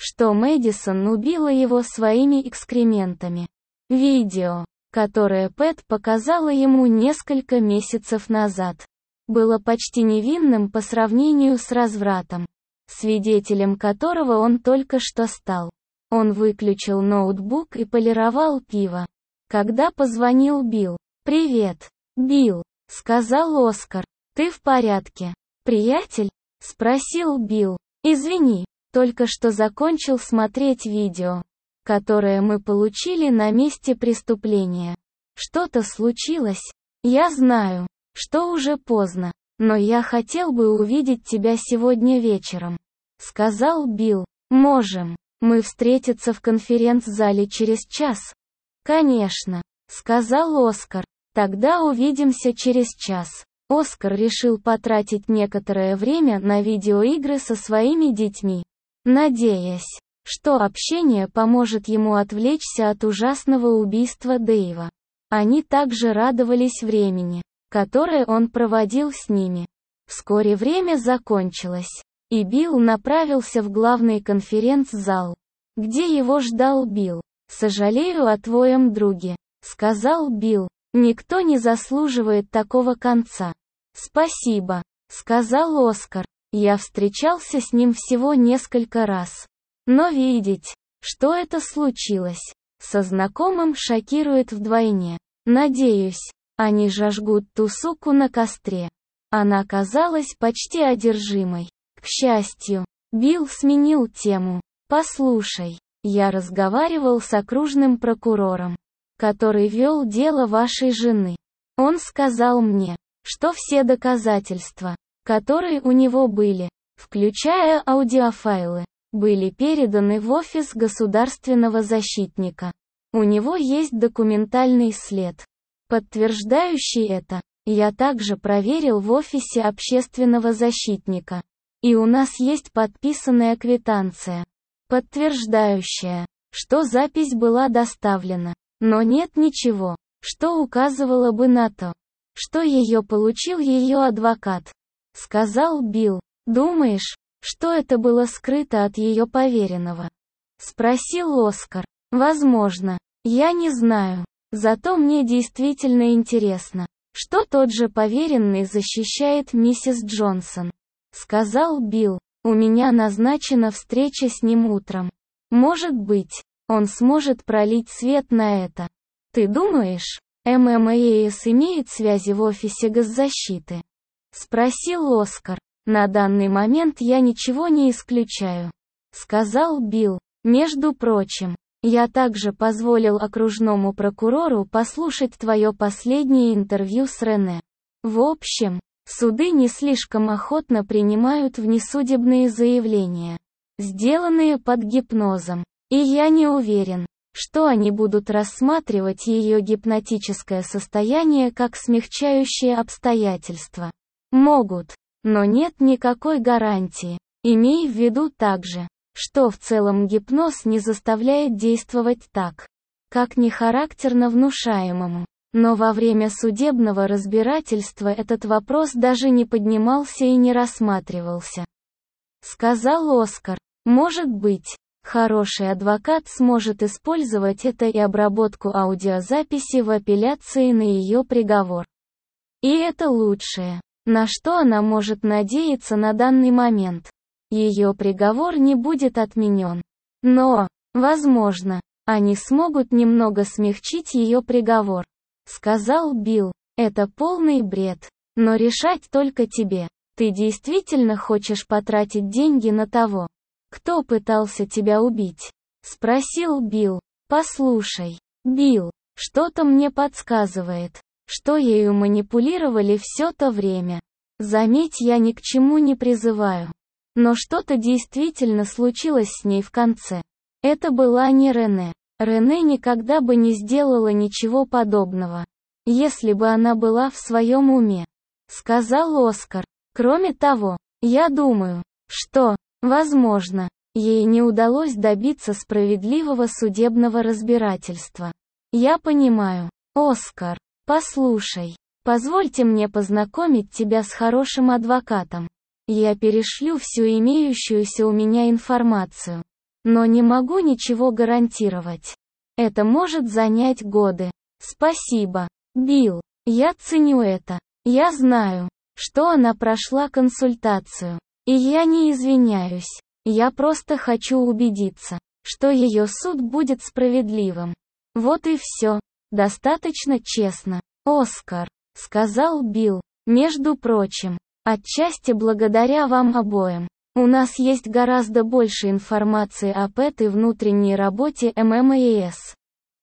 что Мэдисон убила его своими экскрементами. Видео, которое Пэт показала ему несколько месяцев назад, было почти невинным по сравнению с развратом, свидетелем которого он только что стал. Он выключил ноутбук и полировал пиво, когда позвонил Билл. «Привет, Билл», — сказал Оскар. «Ты в порядке, приятель?» — спросил Билл. «Извини, только что закончил смотреть видео, которое мы получили на месте преступления. Что-то случилось? Я знаю, что уже поздно, но я хотел бы увидеть тебя сегодня вечером», — сказал Билл. «Можем мы встретиться в конференц-зале через час?» «Конечно», — сказал Оскар. «Тогда увидимся через час». Оскар решил потратить некоторое время на видеоигры со своими детьми, надеясь, что общение поможет ему отвлечься от ужасного убийства Дэйва. Они также радовались времени, которое он проводил с ними. Вскоре время закончилось, и Билл направился в главный конференц-зал, где его ждал Билл. «Сожалею о твоем друге», — сказал Билл. «Никто не заслуживает такого конца». «Спасибо», — сказал Оскар. «Я встречался с ним всего несколько раз. Но видеть, что это случилось, со знакомым шокирует вдвойне. Надеюсь, они жажгут ту суку на костре». Она казалась почти одержимой. К счастью, Билл сменил тему. «Послушай, я разговаривал с окружным прокурором, который вел дело вашей жены. Он сказал мне, что все доказательства, которые у него были, включая аудиофайлы, были переданы в офис государственного защитника. У него есть документальный след, подтверждающий это. Я также проверил в офисе общественного защитника. И у нас есть подписанная квитанция, подтверждающая, что запись была доставлена. Но нет ничего, что указывало бы на то, что ее получил ее адвокат», — сказал Билл. «Думаешь, что это было скрыто от ее поверенного?» — спросил Оскар. «Возможно. Я не знаю. Зато мне действительно интересно, что тот же поверенный защищает миссис Джонсон», — сказал Билл. «У меня назначена встреча с ним утром. Может быть, он сможет пролить свет на это. Ты думаешь, ММАС имеет связи в офисе госзащиты?» — спросил Оскар. «На данный момент я ничего не исключаю», — сказал Билл. «Между прочим, я также позволил окружному прокурору послушать твое последнее интервью с Рене. В общем, суды не слишком охотно принимают внесудебные заявления, сделанные под гипнозом, и я не уверен, что они будут рассматривать ее гипнотическое состояние как смягчающее обстоятельство. Могут, но нет никакой гарантии. Имей в виду также, что в целом гипноз не заставляет действовать так, как нехарактерно внушаемому. Но во время судебного разбирательства этот вопрос даже не поднимался и не рассматривался», — сказал Оскар. «Может быть, хороший адвокат сможет использовать это и обработку аудиозаписи в апелляции на ее приговор. И это лучшее, на что она может надеяться на данный момент. Ее приговор не будет отменен. Но, возможно, они смогут немного смягчить ее приговор», — сказал Билл. «Это полный бред, но решать только тебе. Ты действительно хочешь потратить деньги на того, кто пытался тебя убить?» — спросил Билл. «Послушай, Билл, что-то мне подсказывает, что ею манипулировали все то время. Заметь, я ни к чему не призываю. Но что-то действительно случилось с ней в конце. Это была не Рене. Рене никогда бы не сделала ничего подобного, если бы она была в своем уме», — сказал Оскар. «Кроме того, я думаю, что, возможно, ей не удалось добиться справедливого судебного разбирательства. Я понимаю. Оскар, послушай, позвольте мне познакомить тебя с хорошим адвокатом. Я перешлю всю имеющуюся у меня информацию. Но не могу ничего гарантировать. Это может занять годы. Спасибо, Билл. Я ценю это. Я знаю, что она прошла консультацию. И я не извиняюсь. Я просто хочу убедиться, что ее суд будет справедливым. Вот и все. Достаточно честно. Оскар, сказал Билл. Между прочим, отчасти благодаря вам обоим. У нас есть гораздо больше информации о Пэт и внутренней работе эм эм а эс.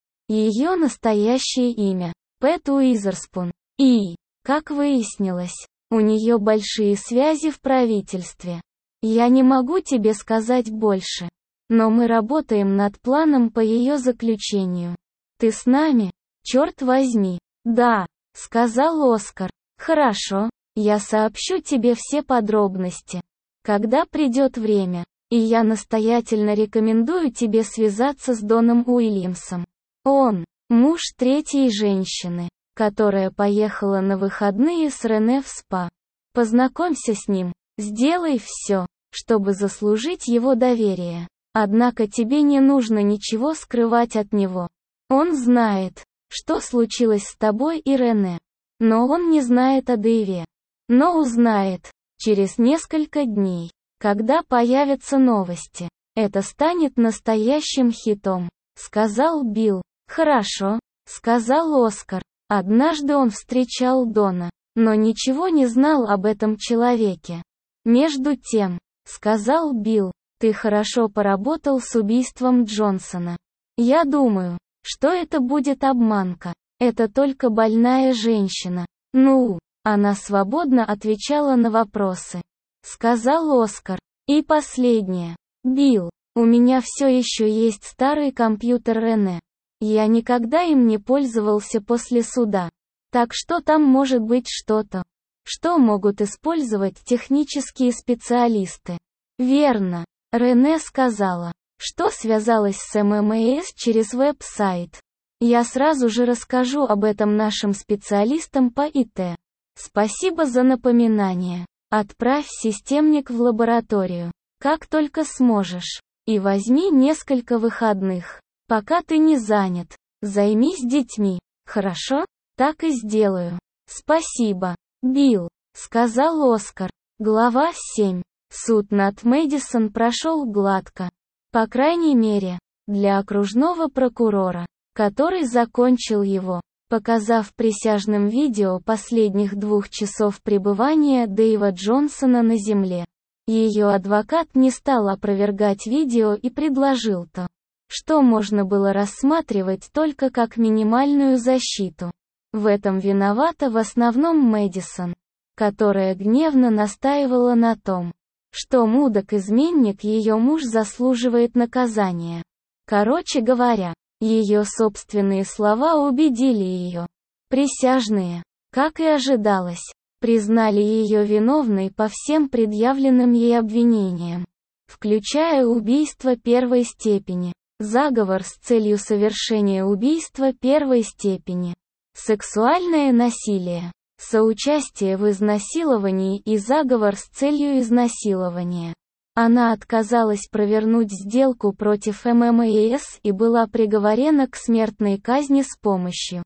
Ее настоящее имя – Пэт Уизерспун. И, как выяснилось, у нее большие связи в правительстве. Я не могу тебе сказать больше. Но мы работаем над планом по ее заключению. Ты с нами? Черт возьми. Да, сказал Оскар. Хорошо, я сообщу тебе все подробности, когда придет время, и я настоятельно рекомендую тебе связаться с Доном Уильямсом. Он – муж третьей женщины, которая поехала на выходные с Рене в спа. Познакомься с ним, сделай все, чтобы заслужить его доверие. Однако тебе не нужно ничего скрывать от него. Он знает, что случилось с тобой и Рене. Но он не знает о Дэйве. Но узнает, через несколько дней, когда появятся новости. Это станет настоящим хитом, сказал Билл. Хорошо, сказал Оскар. Однажды он встречал Дона, но ничего не знал об этом человеке. Между тем, сказал Билл, ты хорошо поработал с убийством Джонсона. Я думаю, что это будет обманка. Это только больная женщина. Ну, она свободно отвечала на вопросы. Сказал Оскар. И последнее. Билл, у меня все еще есть старый компьютер Рене. Я никогда им не пользовался после суда. Так что там может быть что-то, что могут использовать технические специалисты. Верно. Рене сказала, что связалась с эм эм а эс через веб-сайт. Я сразу же расскажу об этом нашим специалистам по и тэ. Спасибо за напоминание. Отправь системник в лабораторию, как только сможешь. И возьми несколько выходных, пока ты не занят. Займись детьми, хорошо? Так и сделаю. Спасибо, Билл, сказал Оскар. Глава семь. Суд над Мэдисон прошел гладко. По крайней мере, для окружного прокурора, который закончил его, показав присяжным видео последних двух часов пребывания Дэйва Джонсона на земле. Ее адвокат не стал опровергать видео и предложил то, что можно было рассматривать только как минимальную защиту. В этом виновата в основном Мэдисон, которая гневно настаивала на том, что мудак-изменник ее муж заслуживает наказания. Короче говоря, ее собственные слова убедили ее. Присяжные, как и ожидалось, признали ее виновной по всем предъявленным ей обвинениям, включая убийство первой степени, заговор с целью совершения убийства первой степени, сексуальное насилие, соучастие в изнасиловании и заговор с целью изнасилования. Она отказалась провернуть сделку против эм эм а эс и была приговорена к смертной казни с помощью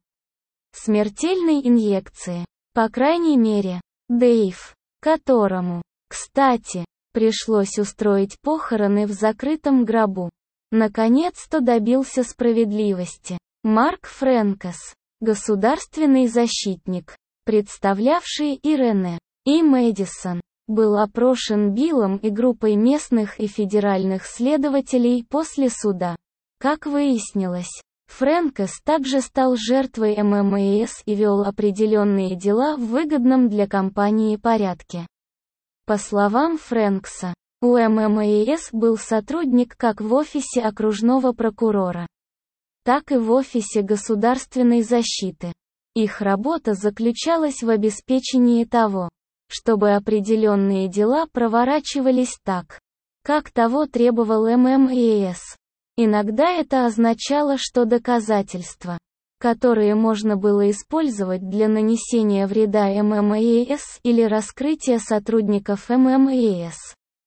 смертельной инъекции. По крайней мере, Дэйв, которому, кстати, пришлось устроить похороны в закрытом гробу, наконец-то добился справедливости. Марк Фрэнкос, государственный защитник, представлявший и Рене, и Мэдисон, был опрошен Биллом и группой местных и федеральных следователей после суда. Как выяснилось, Фрэнкос также стал жертвой эм эм а эс и вел определенные дела в выгодном для компании порядке. По словам Фрэнкса, у эм эм а эс был сотрудник как в офисе окружного прокурора, так и в офисе государственной защиты. Их работа заключалась в обеспечении того, чтобы определенные дела проворачивались так, как того требовал эм эм а эс. Иногда это означало, что доказательства, которые можно было использовать для нанесения вреда эм эм а эс или раскрытия сотрудников эм эм а эс,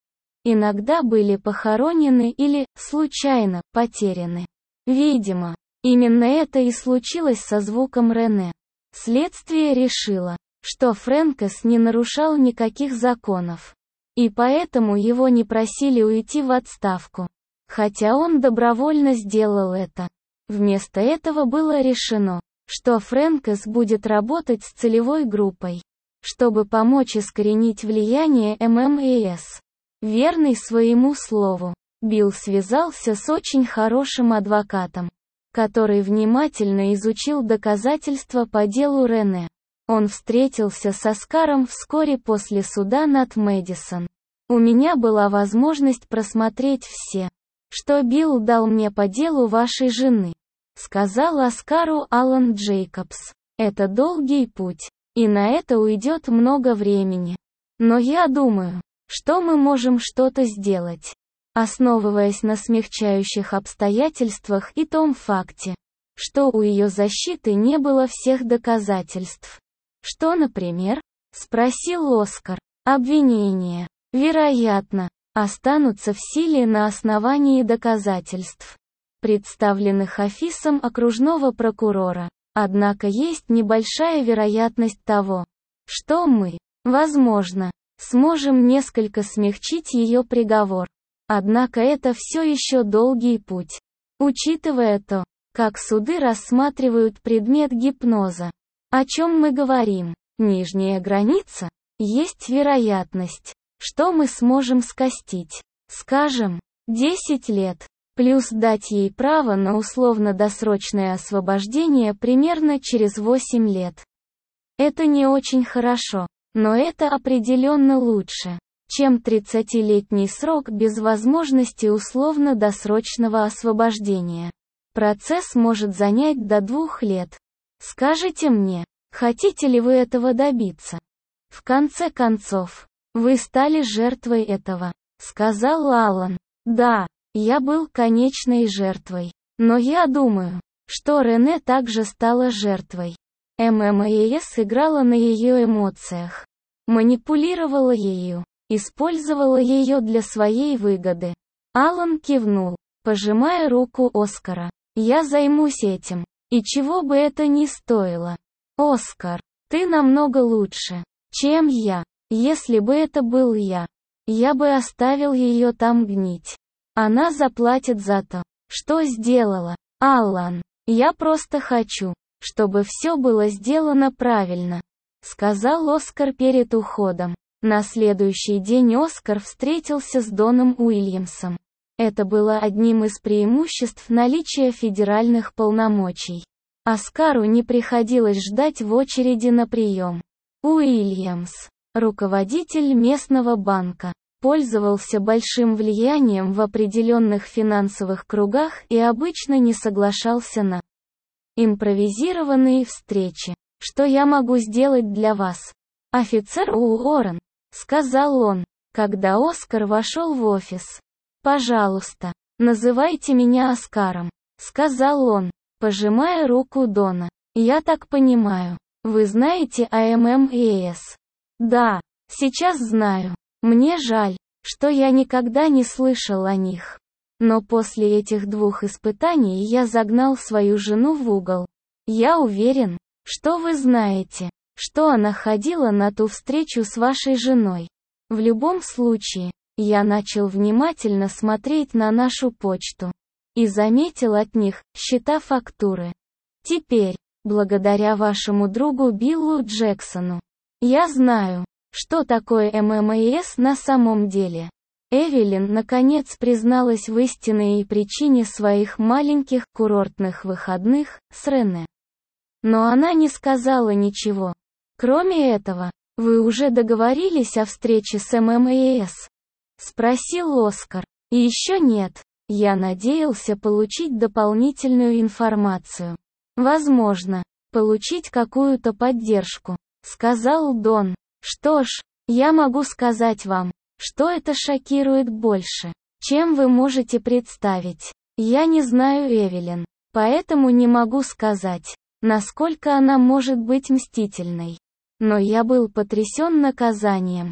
иногда были похоронены или, случайно, потеряны. Видимо, именно это и случилось со звуком Рене. Следствие решило, что Фрэнкес не нарушал никаких законов. И поэтому его не просили уйти в отставку. Хотя он добровольно сделал это. Вместо этого было решено, что Фрэнкес будет работать с целевой группой, чтобы помочь искоренить влияние эм эм а эс. Верный своему слову, Билл связался с очень хорошим адвокатом, который внимательно изучил доказательства по делу Рене. Он встретился с Оскаром вскоре после суда над Мэдисон. У меня была возможность просмотреть все, что Билл дал мне по делу вашей жены, сказал Оскару Алан Джейкобс. Это долгий путь, и на это уйдет много времени. Но я думаю, что мы можем что-то сделать, основываясь на смягчающих обстоятельствах и том факте, что у ее защиты не было всех доказательств. Что, например? Спросил Оскар. Обвинения, вероятно, останутся в силе на основании доказательств, представленных офисом окружного прокурора. Однако есть небольшая вероятность того, что мы, возможно, сможем несколько смягчить ее приговор. Однако это все еще долгий путь. Учитывая то, как суды рассматривают предмет гипноза, о чем мы говорим, нижняя граница, есть вероятность, что мы сможем скостить, скажем, десять лет, плюс дать ей право на условно-досрочное освобождение примерно через восемь лет. Это не очень хорошо, но это определенно лучше, чем тридцатилетний срок без возможности условно-досрочного освобождения. Процесс может занять до двух лет. Скажите мне, хотите ли вы этого добиться? В конце концов, вы стали жертвой этого, сказал Алан. Да, я был конечной жертвой. Но я думаю, что Рене также стала жертвой. эм эм а эс играла на ее эмоциях, манипулировала ею, использовала ее для своей выгоды. Алан кивнул, пожимая руку Оскара. Я займусь этим, и чего бы это ни стоило. Оскар, ты намного лучше, чем я. Если бы это был я, я бы оставил ее там гнить. Она заплатит за то, что сделала. Аллан, я просто хочу, чтобы все было сделано правильно, сказал Оскар перед уходом. На следующий день Оскар встретился с Доном Уильямсом. Это было одним из преимуществ наличия федеральных полномочий. Оскару не приходилось ждать в очереди на прием. Уильямс, руководитель местного банка, пользовался большим влиянием в определенных финансовых кругах и обычно не соглашался на импровизированные встречи. «Что я могу сделать для вас, офицер Уоррен?» — сказал он, когда Оскар вошел в офис. «Пожалуйста, называйте меня Оскаром», — сказал он, пожимая руку Дона. «Я так понимаю, вы знаете о эм эм а эс?» «Да, сейчас знаю. Мне жаль, что я никогда не слышал о них. Но после этих двух испытаний я загнал свою жену в угол. Я уверен, что вы знаете, что она ходила на ту встречу с вашей женой. В любом случае, я начал внимательно смотреть на нашу почту и заметил от них счета-фактуры. Теперь, благодаря вашему другу Биллу Джексону, я знаю, что такое эм эм а эс на самом деле». Эвелин наконец призналась в истинной причине своих маленьких курортных выходных с Рене. Но она не сказала ничего. «Кроме этого, вы уже договорились о встрече с эм эм а эс?» — спросил Оскар. «И еще нет. Я надеялся получить дополнительную информацию. Возможно, получить какую-то поддержку», — сказал Дон. «Что ж, я могу сказать вам, что это шокирует больше, чем вы можете представить. Я не знаю Эвелин, поэтому не могу сказать, насколько она может быть мстительной. Но я был потрясен наказанием,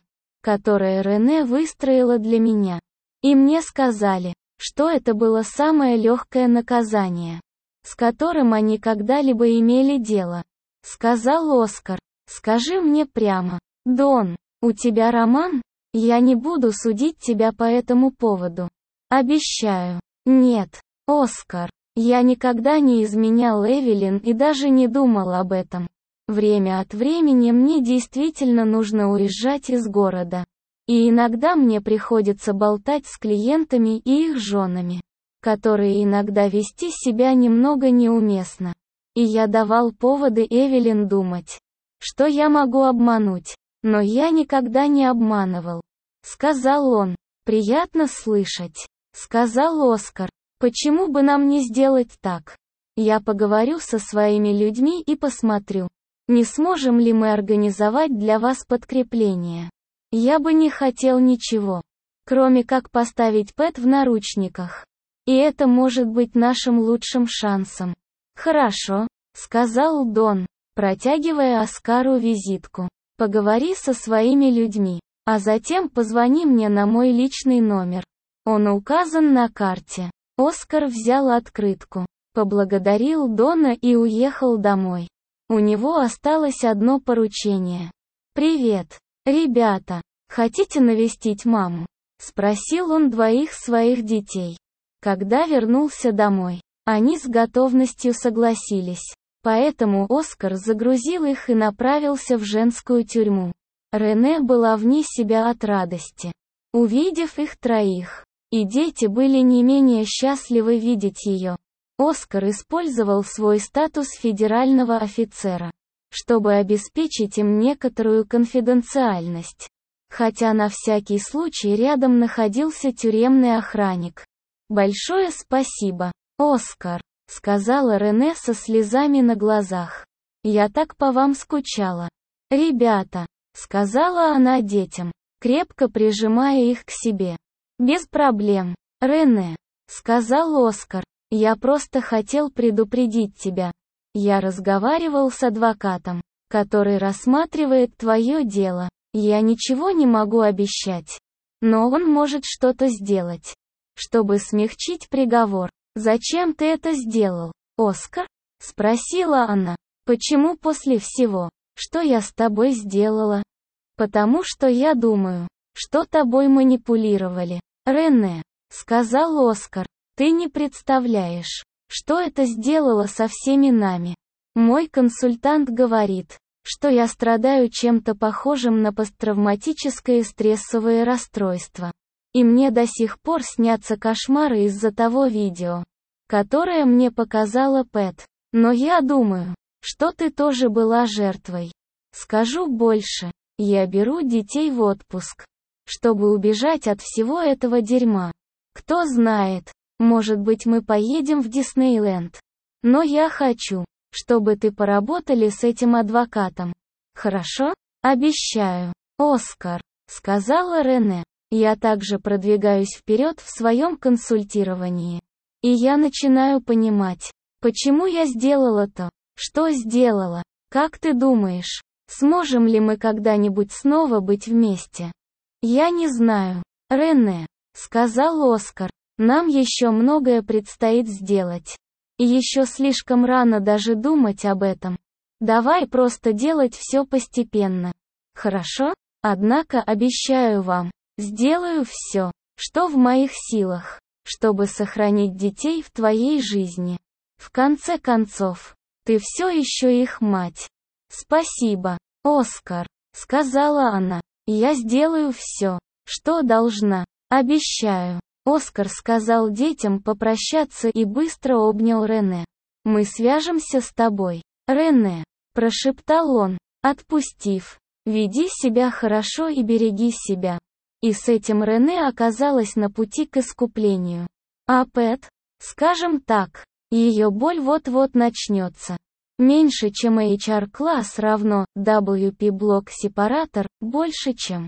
которое Рене выстроила для меня. И мне сказали, что это было самое легкое наказание, с которым они когда-либо имели дело. Сказал Оскар. Скажи мне прямо, Дон, у тебя роман? Я не буду судить тебя по этому поводу. Обещаю. Нет, Оскар. Я никогда не изменял Эвелин и даже не думал об этом. Время от времени мне действительно нужно уезжать из города. И иногда мне приходится болтать с клиентами и их женами, которые иногда вести себя немного неуместно. И я давал поводы Эвелин думать, что я могу обмануть, но я никогда не обманывал. Сказал он. Приятно слышать. Сказал Оскар. Почему бы нам не сделать так? Я поговорю со своими людьми и посмотрю, не сможем ли мы организовать для вас подкрепление. Я бы не хотел ничего, кроме как поставить Пэт в наручниках. И это может быть нашим лучшим шансом. Хорошо, сказал Дон, протягивая Оскару визитку. Поговори со своими людьми, а затем позвони мне на мой личный номер. Он указан на карте. Оскар взял открытку, поблагодарил Дона и уехал домой. У него осталось одно поручение. «Привет, ребята, хотите навестить маму?» — спросил он двоих своих детей. Когда вернулся домой, они с готовностью согласились. Поэтому Оскар загрузил их и направился в женскую тюрьму. Рене была вне себя от радости, увидев их троих. И дети были не менее счастливы видеть ее. Оскар использовал свой статус федерального офицера, чтобы обеспечить им некоторую конфиденциальность. Хотя на всякий случай рядом находился тюремный охранник. «Большое спасибо, Оскар», — сказала Рене со слезами на глазах. «Я так по вам скучала». «Ребята», — сказала она детям, крепко прижимая их к себе. «Без проблем, Рене», — сказал Оскар. «Я просто хотел предупредить тебя. Я разговаривал с адвокатом, который рассматривает твое дело. Я ничего не могу обещать. Но он может что-то сделать, чтобы смягчить приговор». «Зачем ты это сделал, Оскар?» — спросила она. «Почему после всего, что я с тобой сделала?» «Потому что я думаю, что тобой манипулировали, Рене», — сказал Оскар. «Ты не представляешь, что это сделало со всеми нами. Мой консультант говорит, что я страдаю чем-то похожим на посттравматическое стрессовое расстройство. И мне до сих пор снятся кошмары из-за того видео, которое мне показала Пэт. Но я думаю, что ты тоже была жертвой. Скажу больше, я беру детей в отпуск, чтобы убежать от всего этого дерьма. Кто знает, может быть мы поедем в Диснейленд. Но я хочу, чтобы ты поработали с этим адвокатом. Хорошо? Обещаю, Оскар», — сказала Рене. «Я также продвигаюсь вперед в своем консультировании. И я начинаю понимать, почему я сделала то, что сделала. Как ты думаешь, сможем ли мы когда-нибудь снова быть вместе?» «Я не знаю, Рене», — сказал Оскар. «Нам еще многое предстоит сделать. И еще слишком рано даже думать об этом. Давай просто делать все постепенно. Хорошо? Однако обещаю вам, сделаю все, что в моих силах, чтобы сохранить детей в твоей жизни. В конце концов, ты все еще их мать». «Спасибо, Оскар», — сказала она. «Я сделаю все, что должна. Обещаю». Оскар сказал детям попрощаться и быстро обнял Рене. «Мы свяжемся с тобой, Рене», — прошептал он, отпустив. «Веди себя хорошо и береги себя». И с этим Рене оказалась на пути к искуплению. А Пэт, скажем так, ее боль вот-вот начнется. Меньше чем эйч ар-класс равно дабл ю пи-блок-сепаратор, больше чем.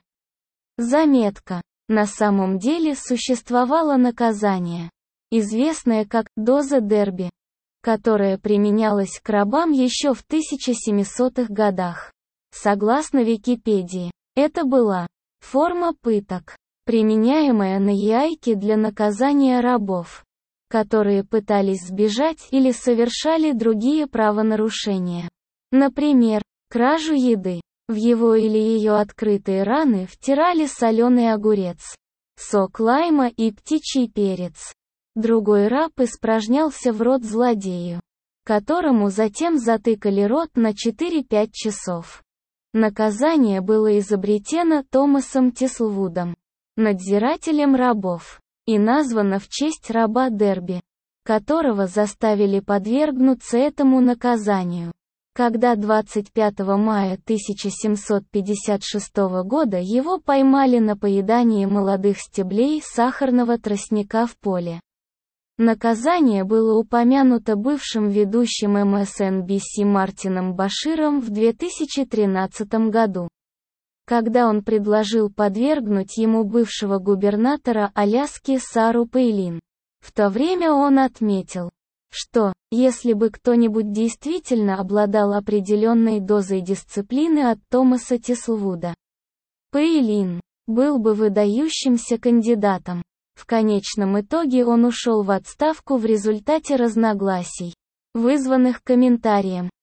Заметка. На самом деле существовало наказание, известное как «доза Дерби», которое применялось к рабам еще в тысяча семисотых годах. Согласно Википедии, это была Форма пыток, применяемая на Ямайке для наказания рабов, которые пытались сбежать или совершали другие правонарушения. Например, кражу еды. В его или ее открытые раны втирали соленый огурец, сок лайма и птичий перец. Другой раб испражнялся в рот злодею, которому затем затыкали рот на четыре-пять часов. Наказание было изобретено Томасом Тислвудом, надзирателем рабов, и названо в честь раба Дерби, которого заставили подвергнуться этому наказанию. Когда двадцать пятого мая тысяча семьсот пятьдесят шестого года его поймали на поедании молодых стеблей сахарного тростника в поле. Наказание было упомянуто бывшим ведущим эм эс эн би си Мартином Баширом в две тысячи тринадцатом году, когда он предложил подвергнуть ему бывшего губернатора Аляски Сару Пейлин. В то время он отметил, что, если бы кто-нибудь действительно обладал определенной дозой дисциплины от Томаса Тислвуда, Пейлин был бы выдающимся кандидатом. В конечном итоге он ушел в отставку в результате разногласий, вызванных комментарием,